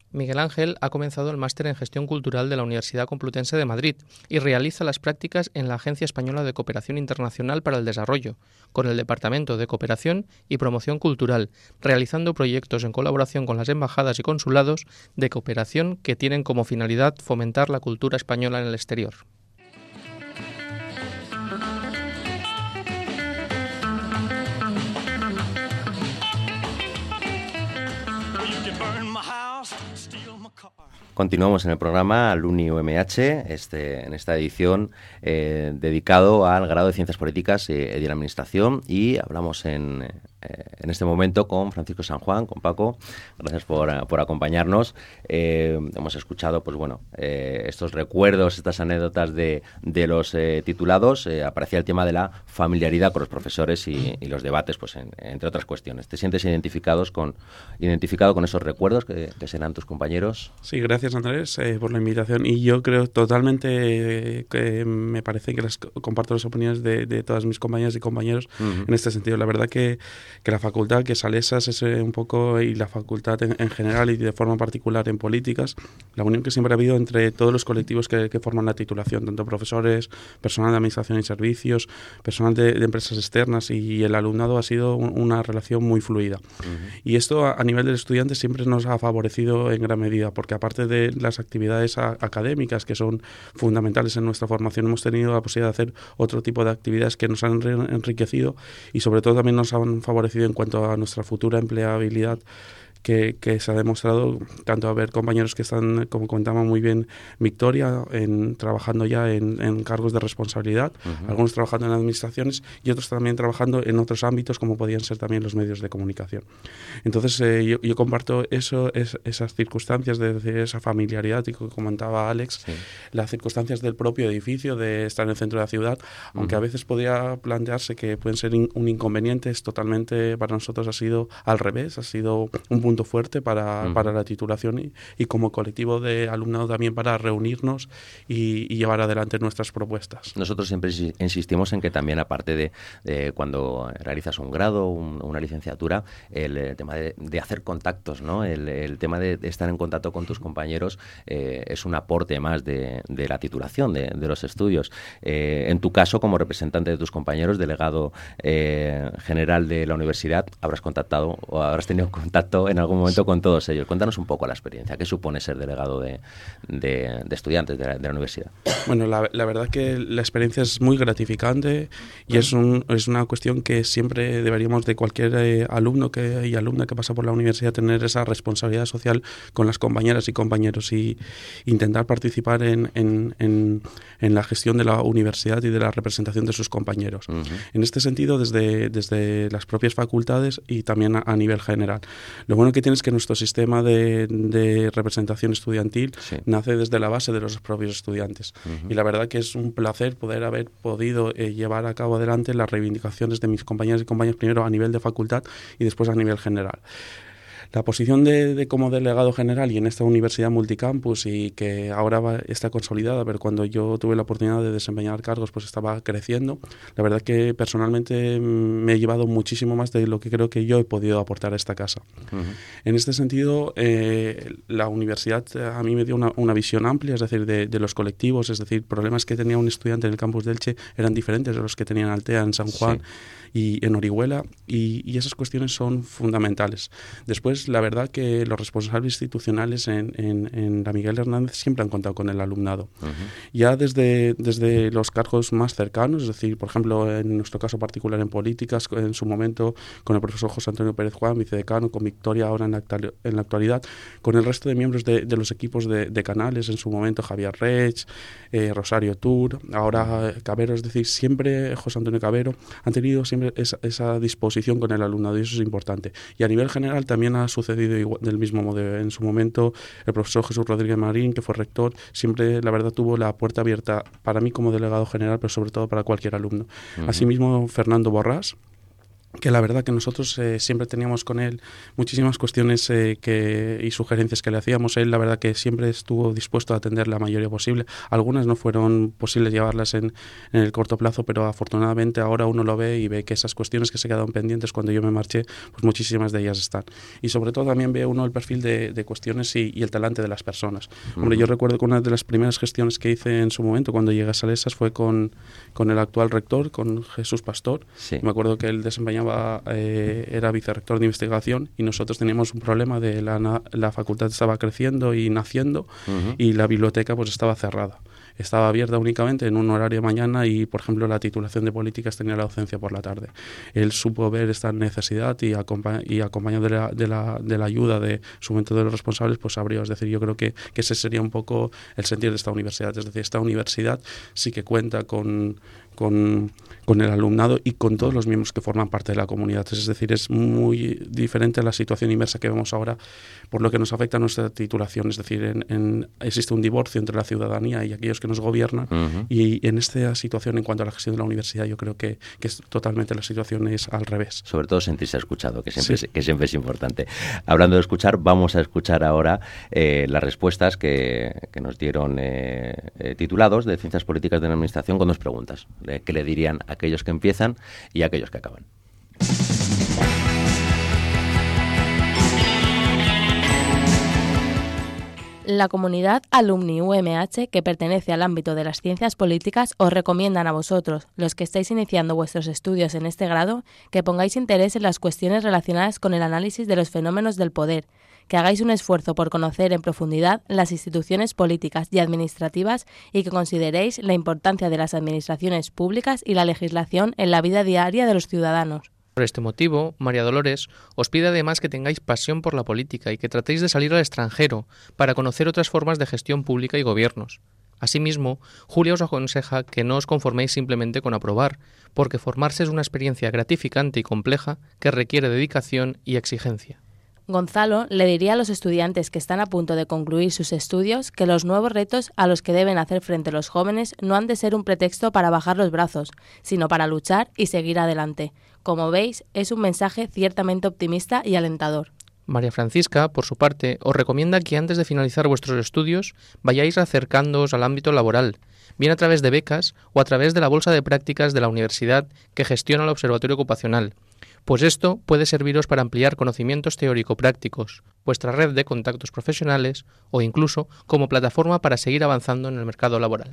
S3: Miguel Ángel ha comenzado el máster en Gestión Cultural de la Universidad Complutense de Madrid y realiza las prácticas en la Agencia Española de Cooperación Internacional para el Desarrollo, con el Departamento de Cooperación y Promoción Cultural, realizando proyectos en colaboración con las embajadas y consulados de cooperación que tienen como finalidad fomentar la cultura española en el exterior.
S2: Continuamos en el programa Alumni U M H, este, en esta edición eh, dedicado al grado de Ciencias Políticas eh, y de la Administración, y hablamos en, eh, en este momento con Francisco San Juan, con Paco. Gracias por, por acompañarnos. Eh, hemos escuchado, pues bueno, eh, estos recuerdos, estas anécdotas de, de los eh, titulados. Eh, aparecía el tema de la familiaridad con los profesores y, y los debates, pues en, entre otras cuestiones. ¿Te sientes identificados con, identificado con esos recuerdos que, que serán tus compañeros?
S5: Sí, gracias Andrés eh, por la invitación, y yo creo totalmente eh, que me parece que las comparto las opiniones de, de todas mis compañeras y compañeros uh-huh. en este sentido. La verdad que, que la facultad, que Salesas es eh, un poco, y la facultad en, en general y de forma particular en políticas, la unión que siempre ha habido entre todos los colectivos que, que forman la titulación, tanto profesores, personal de administración y servicios, personal de, de empresas externas y el alumnado, ha sido un, una relación muy fluida. Uh-huh. Y esto a, a nivel del estudiante siempre nos ha favorecido en gran medida, porque aparte de las actividades a, académicas que son fundamentales en nuestra formación, hemos tenido la posibilidad de hacer otro tipo de actividades que nos han enriquecido y sobre todo también nos han favorecido en cuanto a nuestra futura empleabilidad, que, que se ha demostrado tanto a ver compañeros que están, como comentaba muy bien Victoria, en, trabajando ya en, en cargos de responsabilidad, uh-huh. algunos trabajando en administraciones y otros también trabajando en otros ámbitos como podían ser también los medios de comunicación. Entonces eh, yo, yo comparto eso, es, esas circunstancias de, de esa familiaridad y que comentaba Alex, sí. las circunstancias del propio edificio, de estar en el centro de la ciudad, uh-huh. aunque a veces podría plantearse que pueden ser in, un inconveniente, es totalmente, para nosotros ha sido al revés, ha sido un punto fuerte para, uh-huh. para la titulación y, y como colectivo de alumnado también para reunirnos y, y llevar adelante nuestras propuestas.
S2: Nosotros siempre insistimos en que también, aparte de, de cuando realizas un grado, un, una licenciatura, el, el tema de, de hacer contactos, ¿no? El, el tema de, de estar en contacto con tus compañeros eh, es un aporte más de, de la titulación, de, de los estudios. Eh, en tu caso, como representante de tus compañeros, delegado eh, general de la universidad, habrás contactado o habrás tenido contacto en algún momento con todos ellos. Cuéntanos un poco la experiencia. ¿Qué supone ser delegado de, de, de estudiantes de la, de la universidad?
S5: Bueno, la, la verdad que la experiencia es muy gratificante y es, un, es una cuestión que siempre deberíamos de cualquier eh, alumno que, y alumna que pasa por la universidad tener esa responsabilidad social con las compañeras y compañeros y intentar participar en, en, en, en la gestión de la universidad y de la representación de sus compañeros. Uh-huh. En este sentido, desde, desde las propias facultades y también a, a nivel general. Lo bueno que tiene es que nuestro sistema de, de representación estudiantil sí. nace desde la base de los propios estudiantes. Uh-huh. Y la verdad que es un placer poder haber podido eh, llevar a cabo adelante las reivindicaciones de mis compañeras y compañeros, primero a nivel de facultad y después a nivel general. La posición de, de como delegado general y en esta universidad multicampus y que ahora va, está consolidada, pero cuando yo tuve la oportunidad de desempeñar cargos pues estaba creciendo. La verdad que personalmente me he llevado muchísimo más de lo que creo que yo he podido aportar a esta casa. Uh-huh. En este sentido, eh, la universidad a mí me dio una, una visión amplia, es decir, de, de los colectivos, es decir, problemas que tenía un estudiante en el campus de Elche eran diferentes de los que tenía en Altea, en San Juan sí. y en Orihuela, y, y esas cuestiones son fundamentales. Después, la verdad que los responsables institucionales en, en, en la Miguel Hernández siempre han contado con el alumnado. Uh-huh. Ya desde, desde los cargos más cercanos, es decir, por ejemplo, en nuestro caso particular en políticas, en su momento con el profesor José Antonio Pérez Juan, vicedecano, con Victoria ahora en la, actual, en la actualidad, con el resto de miembros de, de los equipos de, de canales, en su momento Javier Rech, eh, Rosario Tour, ahora Cabero, es decir, siempre José Antonio Cabero, han tenido siempre esa, esa disposición con el alumnado y eso es importante. Y a nivel general también ha sucedido igual, del mismo modo. En su momento el profesor Jesús Rodríguez Marín, que fue rector, siempre la verdad tuvo la puerta abierta para mí como delegado general, pero sobre todo para cualquier alumno. Uh-huh. Asimismo, Fernando Borrás, que la verdad que nosotros eh, siempre teníamos con él muchísimas cuestiones eh, que, y sugerencias que le hacíamos. Él la verdad que siempre estuvo dispuesto a atender la mayoría posible. Algunas no fueron posibles llevarlas en, en el corto plazo, pero afortunadamente ahora uno lo ve y ve que esas cuestiones que se quedaron pendientes cuando yo me marché, pues muchísimas de ellas están. Y sobre todo también ve uno el perfil de, de cuestiones y, y el talante de las personas. Uh-huh. Hombre, yo recuerdo que una de las primeras gestiones que hice en su momento cuando llegué a Salesas fue con, con el actual rector, con Jesús Pastor.
S2: Sí.
S5: Me acuerdo que él desempeñaba Eh, era vicerrector de investigación y nosotros teníamos un problema de la, la facultad estaba creciendo y naciendo uh-huh. y la biblioteca pues estaba cerrada. Estaba abierta únicamente en un horario de mañana y, por ejemplo, la titulación de políticas tenía la docencia por la tarde. Él supo ver esta necesidad y, acompa- y acompañado de la, de, la, de la ayuda de su momento de los responsables, pues abrió. Es decir, yo creo que, que ese sería un poco el sentir de esta universidad. Es decir, esta universidad sí que cuenta con... Con, con el alumnado y con todos los miembros que forman parte de la comunidad. Es decir, es muy diferente a la situación inversa que vemos ahora por lo que nos afecta a nuestra titulación. Es decir, en, en, existe un divorcio entre la ciudadanía y aquellos que nos gobiernan uh-huh. y en esta situación en cuanto a la gestión de la universidad yo creo que, que es totalmente la situación es al revés.
S2: Sobre todo sentirse escuchado, que siempre,
S5: sí.
S2: es, que siempre es importante. Hablando de escuchar, vamos a escuchar ahora eh, las respuestas que, que nos dieron eh, eh, titulados de Ciencias Políticas de la Administración con dos preguntas. ¿Qué le dirían a aquellos que empiezan y a aquellos que acaban?
S1: La comunidad Alumni U M H, que pertenece al ámbito de las ciencias políticas, os recomiendan a vosotros, los que estáis iniciando vuestros estudios en este grado, que pongáis interés en las cuestiones relacionadas con el análisis de los fenómenos del poder, que hagáis un esfuerzo por conocer en profundidad las instituciones políticas y administrativas y que consideréis la importancia de las administraciones públicas y la legislación en la vida diaria de los ciudadanos.
S3: Por este motivo, María Dolores os pide además que tengáis pasión por la política y que tratéis de salir al extranjero para conocer otras formas de gestión pública y gobiernos. Asimismo, Julia os aconseja que no os conforméis simplemente con aprobar, porque formarse es una experiencia gratificante y compleja que requiere dedicación y exigencia.
S1: Gonzalo le diría a los estudiantes que están a punto de concluir sus estudios que los nuevos retos a los que deben hacer frente los jóvenes no han de ser un pretexto para bajar los brazos, sino para luchar y seguir adelante. Como veis, es un mensaje ciertamente optimista y alentador.
S3: María Francisca, por su parte, os recomienda que antes de finalizar vuestros estudios vayáis acercándoos al ámbito laboral, bien a través de becas o a través de la bolsa de prácticas de la universidad que gestiona el Observatorio Ocupacional, pues esto puede serviros para ampliar conocimientos teórico-prácticos, vuestra red de contactos profesionales o incluso como plataforma para seguir avanzando en el mercado laboral.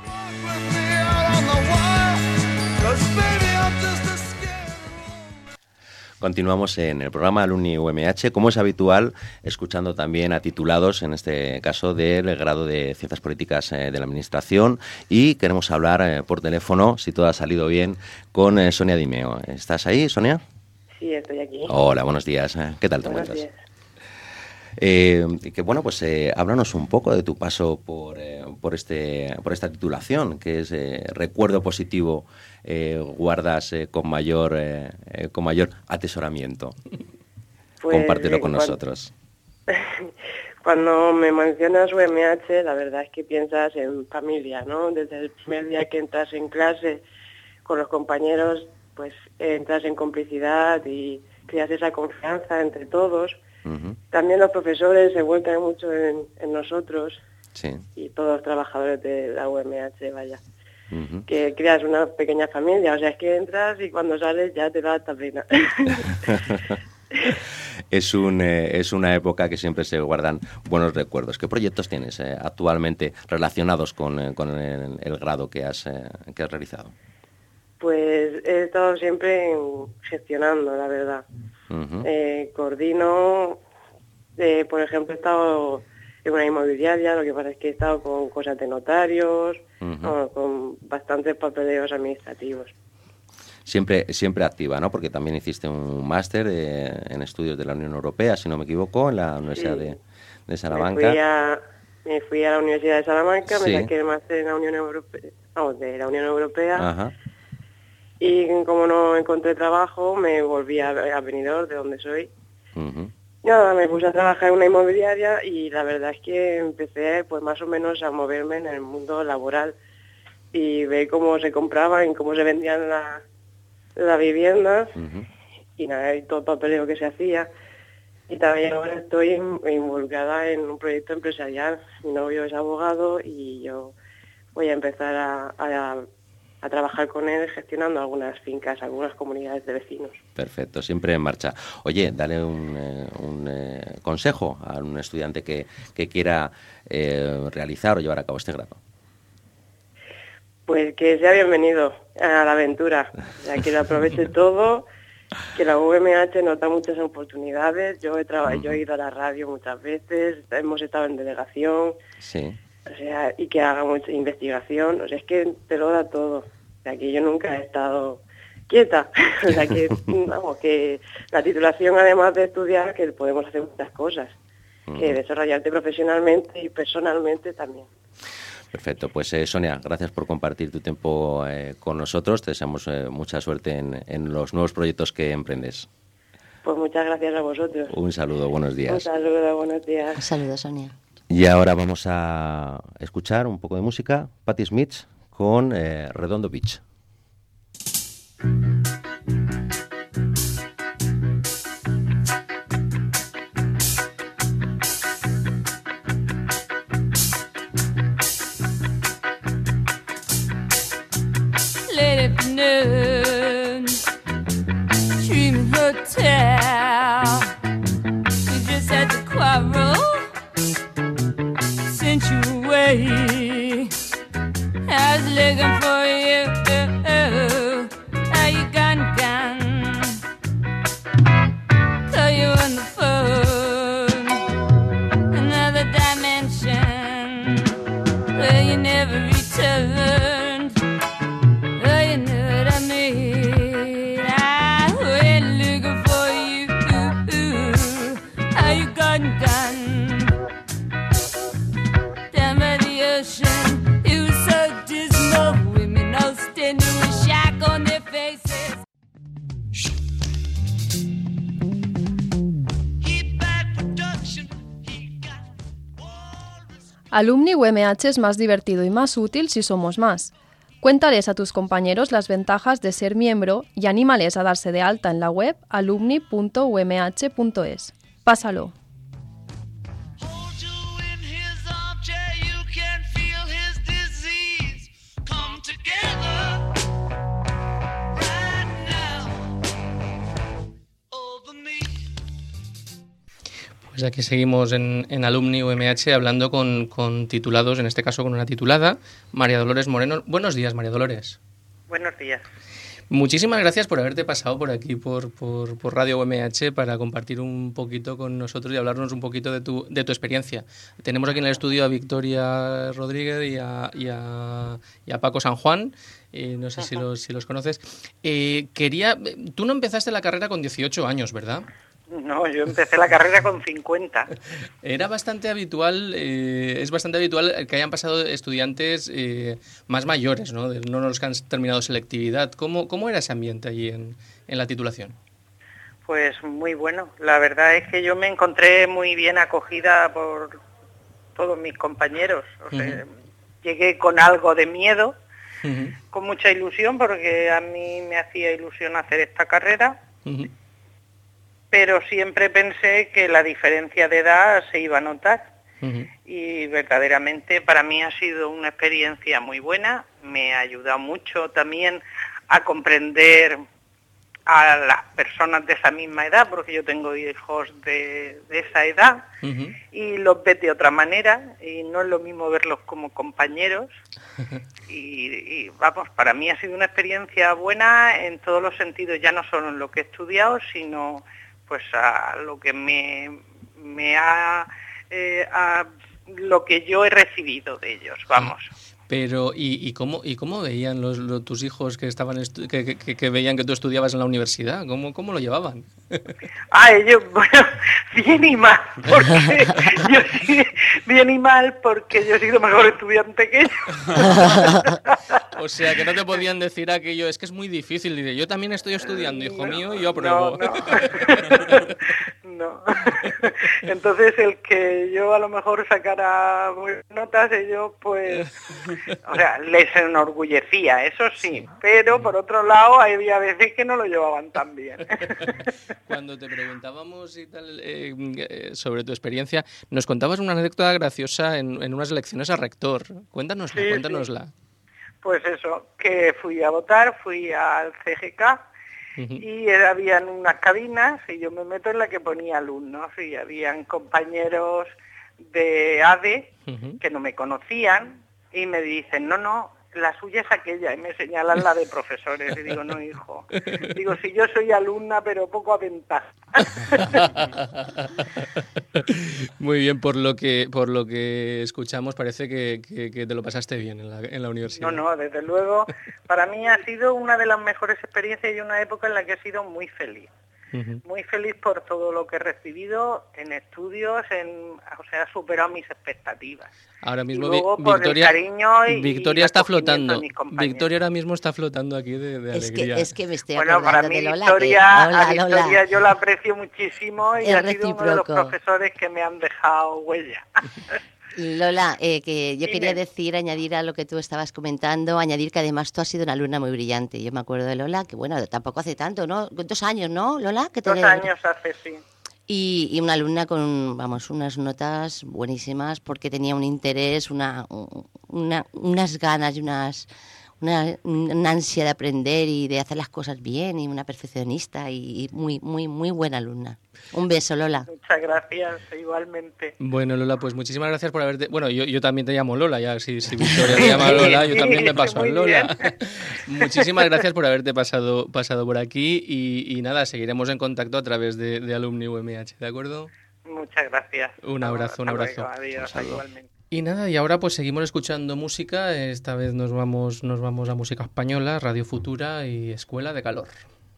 S2: Continuamos en el programa Alumni U M H, como es habitual, escuchando también a titulados, en este caso del grado de Ciencias Políticas eh, de la Administración, y queremos hablar eh, por teléfono, si todo ha salido bien, con eh, Sonia Dimeo. ¿Estás ahí, Sonia?
S9: Sí, estoy aquí.
S2: Hola, buenos días. ¿Qué tal te
S9: Buenos
S2: encuentras?
S9: días.
S2: Eh, que bueno, pues eh, háblanos un poco de tu paso por, eh, por, este, por esta titulación, que es eh, recuerdo positivo, eh, guardas eh, con mayor eh, eh, con mayor atesoramiento.
S9: Pues,
S2: Compártelo con
S9: cuando,
S2: nosotros.
S9: Cuando me mencionas U M H, la verdad es que piensas en familia, ¿no? Desde el primer día que entras en clase con los compañeros, pues entras en complicidad y creas esa confianza entre todos. Uh-huh. También los profesores se vuelcan mucho en, en nosotros,
S2: sí.
S9: Y todos los trabajadores de la U M H, vaya.
S2: Uh-huh.
S9: Que creas una pequeña familia, o sea, es que entras y cuando sales ya te da la tablina.
S2: Es, un, eh, es una época que siempre se guardan buenos recuerdos. ¿Qué proyectos tienes eh, actualmente relacionados con, eh, con el, el grado que has, eh, que has realizado?
S9: Pues he estado siempre gestionando, la verdad. Uh-huh. Eh, coordino, eh, por ejemplo, he estado en una inmobiliaria, lo que pasa es que he estado con cosas de notarios, uh-huh. no, con bastantes papeleos administrativos.
S2: Siempre siempre activa, ¿no? Porque también hiciste un máster eh, en estudios de la Unión Europea, si no me equivoco, en la Universidad sí. de, de Salamanca.
S9: Me fui, a, me fui a la Universidad de Salamanca, sí. Me saqué el máster en la Unión Europea, vamos, de la Unión Europea.
S2: Ajá.
S9: Y como no encontré trabajo, me volví a, a Benidorm, de donde soy.
S2: Uh-huh.
S9: Nada, me puse a trabajar en una inmobiliaria y la verdad es que empecé pues más o menos a moverme en el mundo laboral y ver cómo se compraban y cómo se vendían la, las viviendas. Uh-huh. y nada, y todo el papeleo que se hacía. Y también ahora estoy involucrada en un proyecto empresarial. Mi novio es abogado y yo voy a empezar a, a, a trabajar con él gestionando algunas fincas, algunas comunidades de vecinos.
S2: Perfecto, siempre en marcha. Oye, dale un, eh, un eh, consejo a un estudiante que, que quiera eh, realizar o llevar a cabo este grado.
S9: Pues que sea bienvenido a la aventura, ya que lo aproveche todo, que la U M H nos da muchas oportunidades. Yo he trabajado, yo he ido a la radio muchas veces, hemos estado en delegación,
S2: sí.
S9: O sea, y que haga mucha investigación, o sea, es que te lo da todo. O sea, que yo nunca he estado quieta, o sea, que, vamos, que la titulación, además de estudiar, que podemos hacer muchas cosas, uh-huh. que desarrollarte profesionalmente y personalmente también.
S2: Perfecto, pues eh, Sonia, gracias por compartir tu tiempo eh, con nosotros. Te deseamos eh, mucha suerte en, en los nuevos proyectos que emprendes.
S9: Pues muchas gracias a vosotros.
S2: Un saludo, buenos días.
S9: Un saludo, buenos días.
S4: Un saludo, Sonia.
S2: Y ahora vamos a escuchar un poco de música. Patti Smith con eh, Redondo Beach.
S10: Late afternoon, Dreaming Hotel. We just had to quarrel, sent you away. I was looking for you. How you gone, gone? Call you on the phone, another dimension where you never returned.
S7: Alumni U M H es más divertido y más útil si somos más. Cuéntales a tus compañeros las ventajas de ser miembro y anímales a darse de alta en la web alumni punto u m h punto es. Pásalo.
S3: Pues aquí seguimos en, en Alumni U M H hablando con, con titulados, en este caso con una titulada, María Dolores Moreno. Buenos días, María Dolores.
S11: Buenos días.
S3: Muchísimas gracias por haberte pasado por aquí, por, por, por Radio U M H, para compartir un poquito con nosotros y hablarnos un poquito de tu, de tu experiencia. Tenemos aquí en el estudio a Victoria Rodríguez y a, y a, y a Paco San Juan, eh, no sé si los, si los conoces. Eh, quería, tú no empezaste la carrera con dieciocho años, ¿verdad?
S11: No, yo empecé la carrera con cincuenta.
S3: Era bastante habitual, eh, es bastante habitual que hayan pasado estudiantes eh, más mayores, ¿no? De, no los que han terminado selectividad. ¿Cómo, cómo era ese ambiente allí en, en la titulación?
S11: Pues muy bueno. La verdad es que yo me encontré muy bien acogida por todos mis compañeros. O sea, uh-huh. Llegué con algo de miedo, uh-huh. con mucha ilusión, porque a mí me hacía ilusión hacer esta carrera. Uh-huh. Pero siempre pensé que la diferencia de edad se iba a notar. Uh-huh. Y verdaderamente para mí ha sido una experiencia muy buena, me ha ayudado mucho también a comprender a las personas de esa misma edad, porque yo tengo hijos de, de esa edad, uh-huh. y los ves de otra manera, y no es lo mismo verlos como compañeros. y, y vamos, para mí ha sido una experiencia buena en todos los sentidos, ya no solo en lo que he estudiado, sino pues a lo que me, me ha, eh, a lo que yo he recibido de ellos, vamos.
S3: Pero, ¿y, y cómo y cómo veían los, los tus hijos que estaban estu- que, que, que veían que tú estudiabas en la universidad? ¿Cómo, cómo lo llevaban?
S11: Ah, ellos, bueno, bien y mal, porque yo sí, bien y mal, porque yo he sido mejor estudiante que ellos.
S3: O sea, que no te podían decir aquello, es que es muy difícil. Dice, yo también estoy estudiando, hijo
S11: no,
S3: mío, y yo apruebo.
S11: No, no. alumno. Entonces el que yo a lo mejor sacara buenas notas, ellos pues, o sea, les enorgullecía, eso sí, pero por otro lado había veces que no lo llevaban tan bien.
S3: Cuando te preguntábamos y tal, eh, sobre tu experiencia, nos contabas una anécdota graciosa en, en unas elecciones a rector. Cuéntanosla,
S11: Sí,
S3: cuéntanosla.
S11: Sí. Pues eso, que fui a votar, fui al C G K uh-huh. y habían unas cabinas y yo me meto en la que ponía alumnos y habían compañeros de A D E uh-huh. que no me conocían y me dicen, no, no, la suya es aquella, y me señalan la de profesores y digo, no, hijo, digo, si yo soy alumna pero poco aventada.
S3: Muy bien, por lo que por lo que escuchamos parece que, que, que te lo pasaste bien en la, en la universidad.
S11: No, no, desde luego, para mí ha sido una de las mejores experiencias y una época en la que he sido muy feliz. Uh-huh. Muy feliz por todo lo que he recibido en estudios, en, o sea, ha superado mis expectativas.
S3: Ahora mismo
S11: y luego,
S3: Vi-
S11: por
S3: Victoria,
S11: el cariño y,
S3: Victoria
S11: y
S3: está flotando.
S11: Victoria
S3: ahora mismo está flotando aquí de, de
S4: es
S3: alegría.
S4: Que, es que me estoy
S11: bueno, para mí
S4: de Lola,
S11: Victoria,
S4: que... Hola,
S11: a Victoria
S4: Lola.
S11: yo la aprecio muchísimo y
S4: es
S11: ha
S4: recíproco.
S11: sido uno de los profesores que me han dejado huella.
S4: Lola, eh, que yo
S11: Dime.
S4: quería decir, añadir a lo que tú estabas comentando, añadir que además tú has sido una alumna muy brillante. Yo me acuerdo de Lola, que bueno, tampoco hace tanto, ¿no? Dos años, ¿no, Lola? Que te
S11: Dos años hace, sí.
S4: Y, y una alumna con, vamos, unas notas buenísimas porque tenía un interés, una, una unas ganas y unas... Una, una ansia de aprender y de hacer las cosas bien y una perfeccionista y, y muy, muy, muy buena alumna. Un beso, Lola.
S11: Muchas gracias, igualmente.
S3: Bueno, Lola, pues muchísimas gracias por haberte... Bueno, yo, yo también te llamo Lola, ya si, si Victoria te llama Lola, yo también me paso a Lola. Muchísimas gracias por haberte pasado, pasado por aquí y, y nada, seguiremos en contacto a través de, de Alumni U M H, ¿de acuerdo?
S11: Muchas gracias.
S3: Un abrazo, un abrazo.
S11: Luego, adiós, igualmente.
S3: Y nada, y ahora pues seguimos escuchando música, esta vez nos vamos, nos vamos a música española, Radio Futura y Escuela de Calor.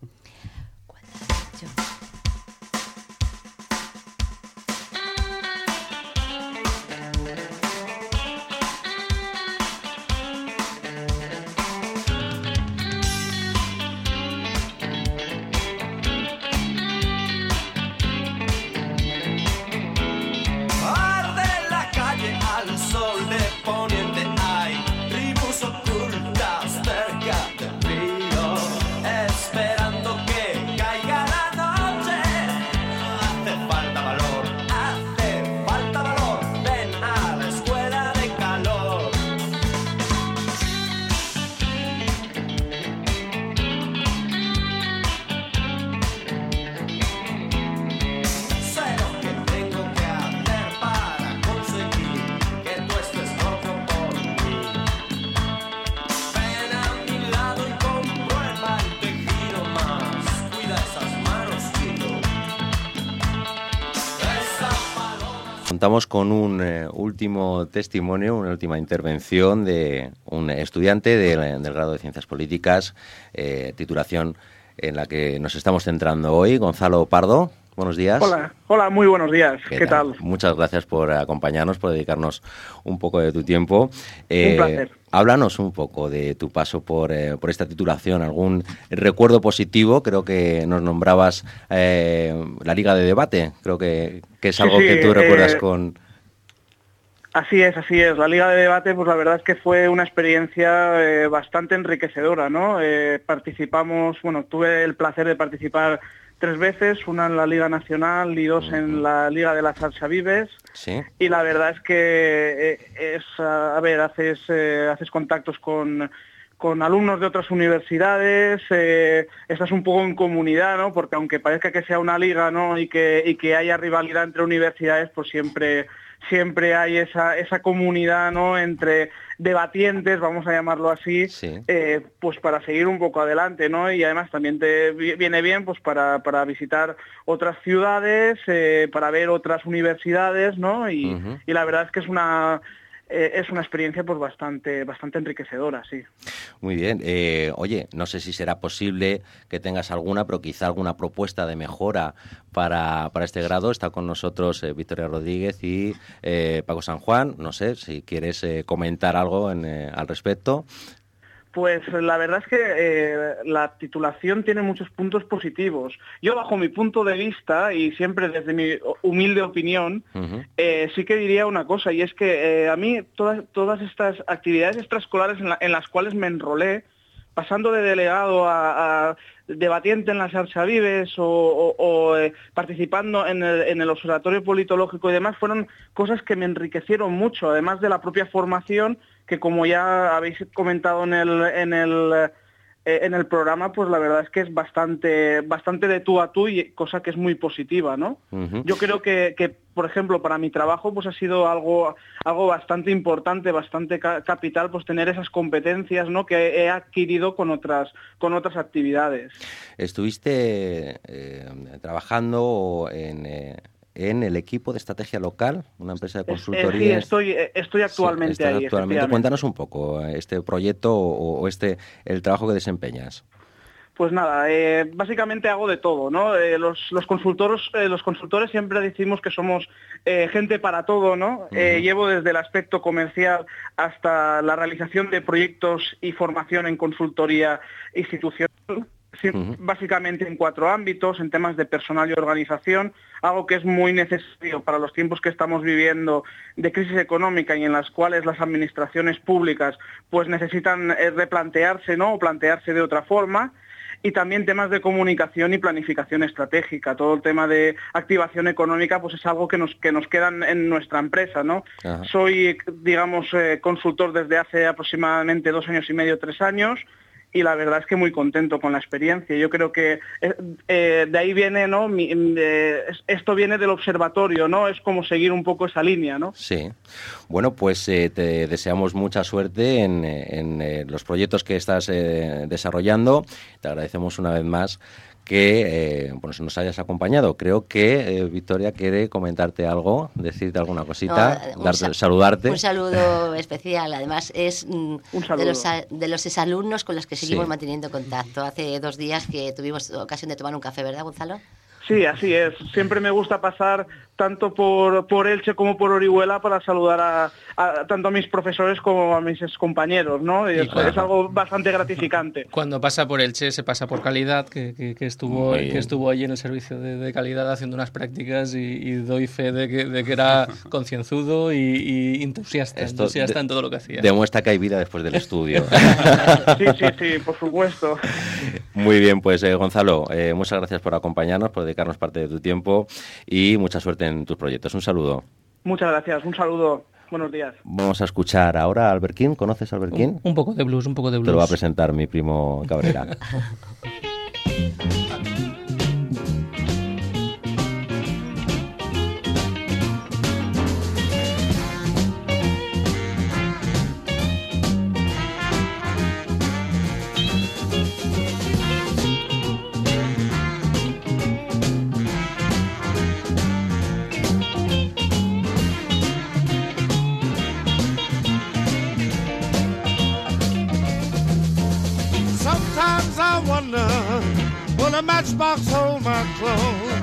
S2: Contamos con un eh, último testimonio, una última intervención de un estudiante de, del grado de Ciencias Políticas, eh, titulación en la que nos estamos centrando hoy. Gonzalo Pardo, buenos días.
S12: Hola, hola, muy buenos días. ¿Qué, ¿Qué tal?
S2: tal? Muchas gracias por acompañarnos, por dedicarnos un poco de tu tiempo. Eh,
S12: un placer.
S2: Háblanos un poco de tu paso por, eh, por esta titulación, algún recuerdo positivo. Creo que nos nombrabas eh, la Liga de Debate, creo que, que es algo sí, sí, que tú recuerdas eh, con...
S12: Así es, así es. La Liga de Debate, pues la verdad es que fue una experiencia eh, bastante enriquecedora, ¿no? Eh, participamos, bueno, tuve el placer de participar tres veces, una en la Liga Nacional y dos uh-huh. en la Liga de las Salsavives.
S2: Sí.
S12: Y la verdad es que eh, es, a ver, haces, eh, haces contactos con, con alumnos de otras universidades, eh, estás un poco en comunidad, ¿no? Porque aunque parezca que sea una liga, ¿no? Y que, y que haya rivalidad entre universidades, pues siempre... siempre hay esa esa comunidad, ¿no? Entre debatientes, vamos a llamarlo así,
S2: sí.
S12: eh, pues para seguir un poco adelante, ¿no? Y además también te viene bien pues para, para visitar otras ciudades, eh, para ver otras universidades, ¿no? Y, uh-huh. y la verdad es que es una eh, es una experiencia pues bastante bastante enriquecedora, sí.
S2: Muy bien. Eh, oye, no sé si será posible que tengas alguna, pero quizá alguna propuesta de mejora para, para este grado. Está con nosotros eh, Victoria Rodríguez y eh, Paco San Juan. No sé si quieres eh, comentar algo en, eh, al respecto.
S12: Pues la verdad es que eh, la titulación tiene muchos puntos positivos. Yo, bajo mi punto de vista, y siempre desde mi humilde opinión, uh-huh. eh, sí que diría una cosa, y es que eh, a mí todas, todas estas actividades extraescolares en, la, en las cuales me enrolé, pasando de delegado a, a debatiente en la Xarxa Vives o, o, o eh, participando en el, en el Observatorio Politológico y demás, fueron cosas que me enriquecieron mucho, además de la propia formación, que como ya habéis comentado en el, en el, eh, en el programa, pues la verdad es que es bastante, bastante de tú a tú, y cosa que es muy positiva, ¿no? Uh-huh. Yo creo que, que, por ejemplo, para mi trabajo pues ha sido algo, algo bastante importante, bastante ca- capital, pues tener esas competencias, ¿no?, que he adquirido con otras, con otras actividades.
S2: ¿Estuviste eh, trabajando en... Eh... en el equipo de estrategia local, una empresa de consultoría?
S12: Sí, estoy, estoy actualmente sí, ahí.
S2: Actualmente. Cuéntanos un poco este proyecto o, o este el trabajo que desempeñas.
S12: Pues nada, eh, básicamente hago de todo, ¿no? Eh, los, los consultores, eh, los consultores siempre decimos que somos eh, gente para todo, ¿no? Uh-huh. Eh, llevo desde el aspecto comercial hasta la realización de proyectos y formación en consultoría institucional. Sí, uh-huh. Básicamente en cuatro ámbitos, en temas de personal y organización, algo que es muy necesario para los tiempos que estamos viviendo de crisis económica y en las cuales las administraciones públicas pues necesitan eh, replantearse, ¿no?, o plantearse de otra forma. Y también temas de comunicación y planificación estratégica. Todo el tema de activación económica pues es algo que nos que nos queda en nuestra empresa, ¿no? Ajá. Soy, digamos, eh, consultor desde hace aproximadamente dos años y medio, tres años, y la verdad es que muy contento con la experiencia. Yo creo que eh, eh, de ahí viene, ¿no?, Mi, eh, esto viene del observatorio, ¿no? Es como seguir un poco esa línea, ¿no?
S2: Sí. Bueno, pues eh, te deseamos mucha suerte en, en eh, los proyectos que estás eh, desarrollando. Te agradecemos una vez más que eh, bueno, nos hayas acompañado. Creo que eh, Victoria quiere comentarte algo, decirte alguna cosita, no, darte, sa- saludarte.
S4: Un saludo especial. Además, es mm, de los de los exalumnos con los que seguimos sí. manteniendo contacto. Hace dos días que tuvimos ocasión de tomar un café, ¿verdad, Gonzalo?
S12: Sí, así es. Siempre me gusta pasar tanto por, por Elche como por Orihuela para saludar a, a tanto a mis profesores como a mis compañeros, ¿no? Y es, claro. es algo bastante gratificante.
S3: Cuando pasa por Elche se pasa por calidad, que, que, que estuvo que estuvo allí en el servicio de, de calidad haciendo unas prácticas y, y doy fe de que, de que era concienzudo y, y entusiasta, Esto entusiasta de, en todo lo que hacía.
S2: Demuestra que hay vida después del estudio.
S12: Sí, sí, sí, por supuesto.
S2: Muy bien, pues eh, Gonzalo, eh, muchas gracias por acompañarnos, por dedicarnos parte de tu tiempo y mucha suerte en tus proyectos. Un saludo.
S12: Muchas gracias, un saludo. Buenos días.
S2: Vamos a escuchar ahora a Albert King. ¿Conoces a Albert King?
S3: Un, un poco de blues, un poco de blues.
S2: Te lo va a presentar mi primo Cabrera.
S13: Will a matchbox hold my clothes?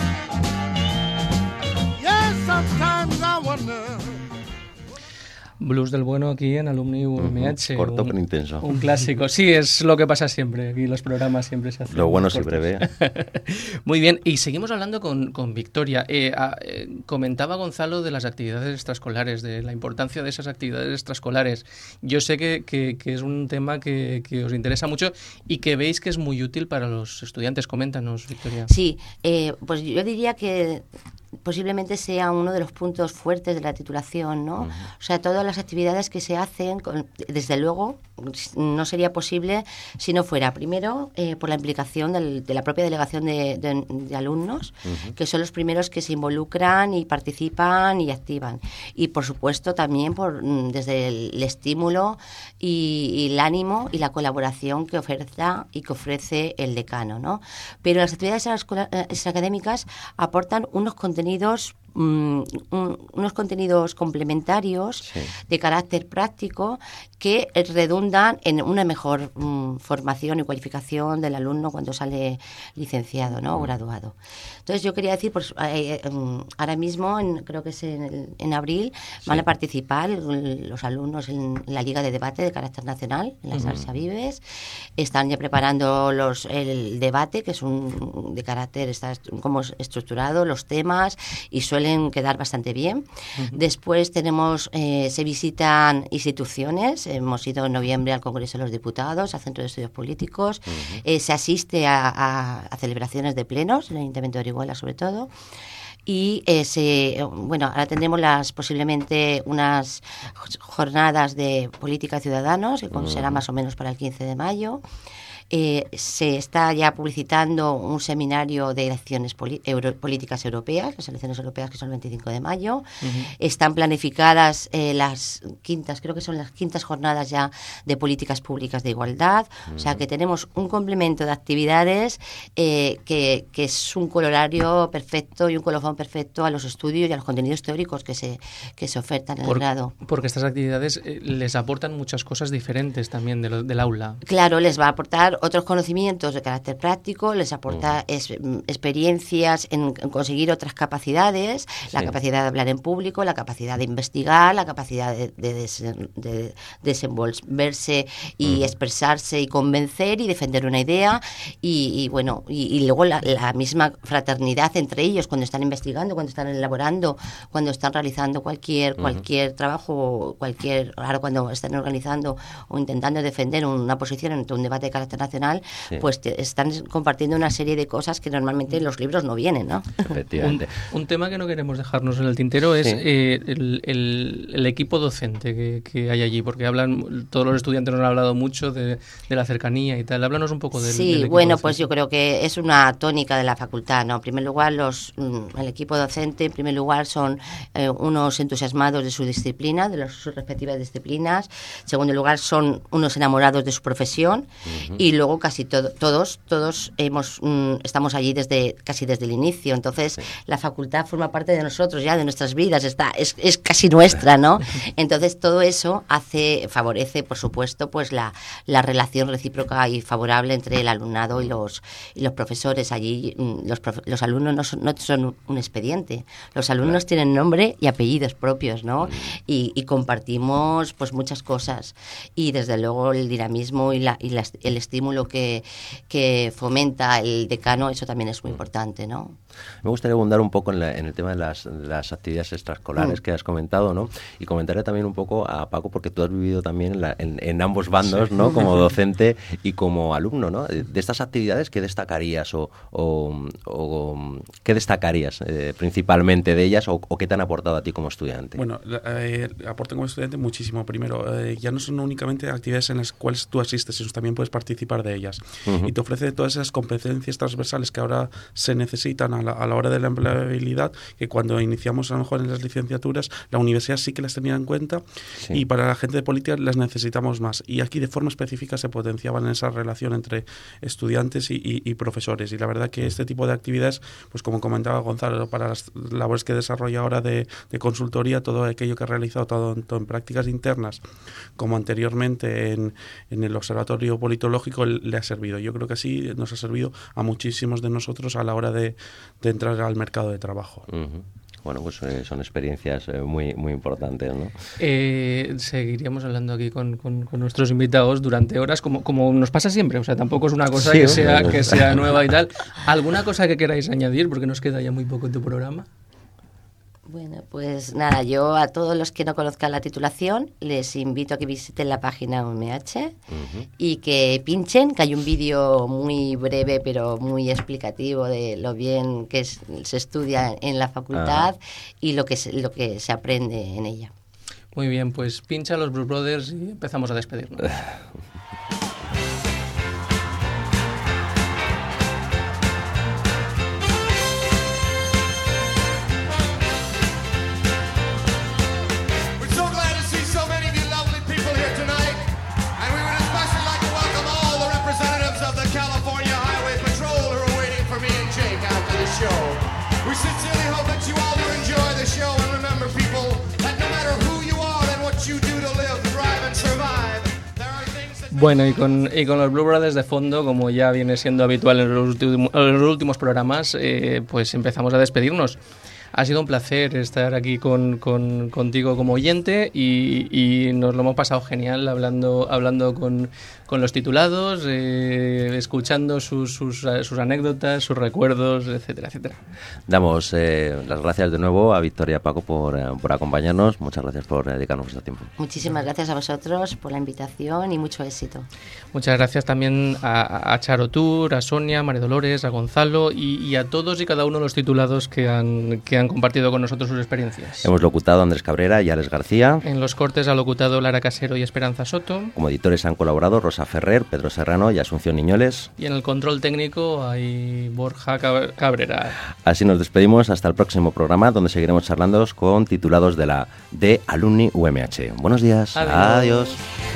S13: Yes, sometimes I wonder.
S3: Blues del bueno aquí en Alumni U M H.
S2: Uh-huh. Corto
S3: un,
S2: pero intenso.
S3: Un clásico. Sí, es lo que pasa siempre. Aquí los programas siempre se hacen.
S2: Lo bueno sí breve.
S3: Muy bien, y seguimos hablando con, con Victoria. Eh, a, eh, comentaba Gonzalo de las actividades extraescolares, de la importancia de esas actividades extraescolares. Yo sé que, que, que es un tema que, que os interesa mucho y que veis que es muy útil para los estudiantes. Coméntanos, Victoria.
S4: Sí, eh, pues yo diría que posiblemente sea uno de los puntos fuertes de la titulación, ¿no? Uh-huh. O sea, todas las actividades que se hacen, con, desde luego, no sería posible si no fuera, primero, eh, por la implicación del, de la propia delegación de, de, de alumnos, uh-huh. que son los primeros que se involucran y participan y activan. Y, por supuesto, también por desde el, el estímulo y, y el ánimo y la colaboración que oferta y que ofrece el decano, ¿no? Pero las actividades extracadémicas aportan unos contenidos um, un, unos contenidos complementarios sí. de carácter práctico que redundan en una mejor um, formación y cualificación del alumno cuando sale licenciado, ¿no? o graduado. Entonces yo quería decir, pues eh, um, ahora mismo, en, creo que es en, el, en abril, sí. van a participar los alumnos en la Liga de Debate de carácter nacional, en la uh-huh. Salsa Vives. Están ya preparando los, el debate, que es un de carácter, está como estructurado, los temas, y suelen quedar bastante bien. Uh-huh. Después tenemos, eh, se visitan instituciones, hemos ido en noviembre al Congreso de los Diputados, al Centro de Estudios Políticos, uh-huh. eh, se asiste a, a, a celebraciones de plenos, en el Ayuntamiento de Orihuela sobre todo, y eh, se, bueno, ahora tendremos las posiblemente unas jornadas de política de ciudadanos, que uh-huh. será más o menos para el quince de mayo. Eh, se está ya publicitando un seminario de elecciones poli- euro- políticas europeas, las elecciones europeas que son el veinticinco de mayo. Uh-huh. Están planificadas eh, las quintas, creo que son las quintas jornadas ya de políticas públicas de igualdad. Uh-huh. O sea que tenemos un complemento de actividades eh, que, que es un colorario perfecto y un colofón perfecto a los estudios y a los contenidos teóricos que se, que se ofertan en
S3: Por,
S4: el grado.
S3: Porque estas actividades eh, les aportan muchas cosas diferentes también de lo, del aula.
S4: Claro, les va a aportar otros conocimientos de carácter práctico, les aporta uh-huh. es, experiencias en, en conseguir otras capacidades, sí. la capacidad de hablar en público, la capacidad de investigar, la capacidad de, de, des, de desenvolverse y uh-huh. expresarse y convencer y defender una idea y, y bueno, y, y luego la, la misma fraternidad entre ellos cuando están investigando, cuando están elaborando, cuando están realizando cualquier, uh-huh. cualquier trabajo, cualquier, ahora cuando están organizando o intentando defender una posición en un debate de carácter nacional, sí. pues te, están compartiendo una serie de cosas que normalmente en los libros no vienen, ¿no?
S3: Efectivamente. Un, un tema que no queremos dejarnos en el tintero es sí. eh, el, el, el equipo docente que, que hay allí, porque hablan, todos los estudiantes nos han hablado mucho de, de la cercanía y tal. Háblanos un poco del,
S4: sí,
S3: del equipo
S4: bueno,
S3: docente.
S4: Pues yo creo que es una tónica de la facultad, ¿no? En primer lugar, los, el equipo docente, en primer lugar, son eh, unos entusiasmados de su disciplina, de los, sus respectivas disciplinas. En segundo lugar, son unos enamorados de su profesión uh-huh. y luego casi todo, todos todos hemos mm, estamos allí desde casi desde el inicio, entonces sí. la facultad forma parte de nosotros ya, de nuestras vidas, está es, es casi nuestra, ¿no? Entonces todo eso hace favorece, por supuesto, pues la, la relación recíproca y favorable entre el alumnado y los y los profesores. Allí mm, los, profe, los alumnos no son, no son un expediente, los alumnos claro. tienen nombre y apellidos propios, ¿no? Mm. Y, y compartimos pues muchas cosas y desde luego el dinamismo y, la, y la, el estímulo que, que fomenta el decano, eso también es muy importante, ¿no?
S2: Me gustaría abundar un poco en, la, en el tema de las, las actividades extraescolares mm. que has comentado, ¿no? Y comentaré también un poco a Paco, porque tú has vivido también en, la, en, en ambos bandos, sí. ¿no? Como docente y como alumno, ¿no? De estas actividades, ¿qué destacarías o, o, o qué destacarías eh, principalmente de ellas o, o qué te han aportado a ti como estudiante?
S5: Bueno, eh, aportan como estudiante muchísimo. Primero, eh, ya no son únicamente actividades en las cuales tú asistes, sino también puedes participar de ellas. Uh-huh. Y te ofrece todas esas competencias transversales que ahora se necesitan a la, a la hora de la empleabilidad, que cuando iniciamos a lo mejor en las licenciaturas, la universidad sí que las tenía en cuenta sí. y para la gente de política las necesitamos más. Y aquí de forma específica se potenciaban esa relación entre estudiantes y, y, y profesores. Y la verdad que este tipo de actividades, pues como comentaba Gonzalo, para las labores que desarrolla ahora de, de consultoría, todo aquello que ha realizado tanto en prácticas internas como anteriormente en, en el Observatorio Politológico, le ha servido. Yo creo que así nos ha servido a muchísimos de nosotros a la hora de, de entrar al mercado de trabajo.
S2: Uh-huh. Bueno, pues eh, son experiencias eh, muy muy importantes, ¿no?
S3: Eh, seguiríamos hablando aquí con, con, con nuestros invitados durante horas, como, como nos pasa siempre. O sea, tampoco es una cosa sí, que, sea, que sea nueva y tal. ¿Alguna cosa que queráis añadir? Porque nos queda ya muy poco en tu programa.
S4: Bueno, pues nada, yo a todos los que no conozcan la titulación les invito a que visiten la página U M H uh-huh. y que pinchen, que hay un vídeo muy breve pero muy explicativo de lo bien que es, se estudia en la facultad uh-huh. y lo que, se, lo que se aprende en ella.
S3: Muy bien, pues pincha los Blues Brothers y empezamos a despedirnos.
S13: We sincerely hope that you all will enjoy
S3: Bueno, y con, y con los Blue Brothers de fondo, como ya viene siendo habitual en los, ultim- en los últimos programas, eh, pues empezamos a despedirnos. Ha sido un placer estar aquí con, con, contigo como oyente y, y nos lo hemos pasado genial hablando, hablando con, con los titulados, eh, escuchando sus, sus, sus anécdotas, sus recuerdos, etcétera, etcétera.
S2: Damos eh, las gracias de nuevo a Victoria y Paco por, eh, por acompañarnos. Muchas gracias por dedicarnos este tiempo.
S4: Muchísimas gracias a vosotros por la invitación y mucho éxito.
S3: Muchas gracias también a, a Charo Tour, a Sonia, a María Dolores, a Gonzalo y, y a todos y cada uno de los titulados que han, que han compartido con nosotros sus experiencias.
S2: Hemos locutado a Andrés Cabrera y Alex García.
S3: En los cortes ha locutado Lara Casero y Esperanza Soto.
S2: Como editores han colaborado Rosa Ferrer, Pedro Serrano y Asunción Niñoles.
S3: Y en el control técnico hay Borja Cabrera.
S2: Así nos despedimos hasta el próximo programa, donde seguiremos charlando con titulados de la de Alumni U M H. Buenos días.
S3: Adiós.
S2: Adiós.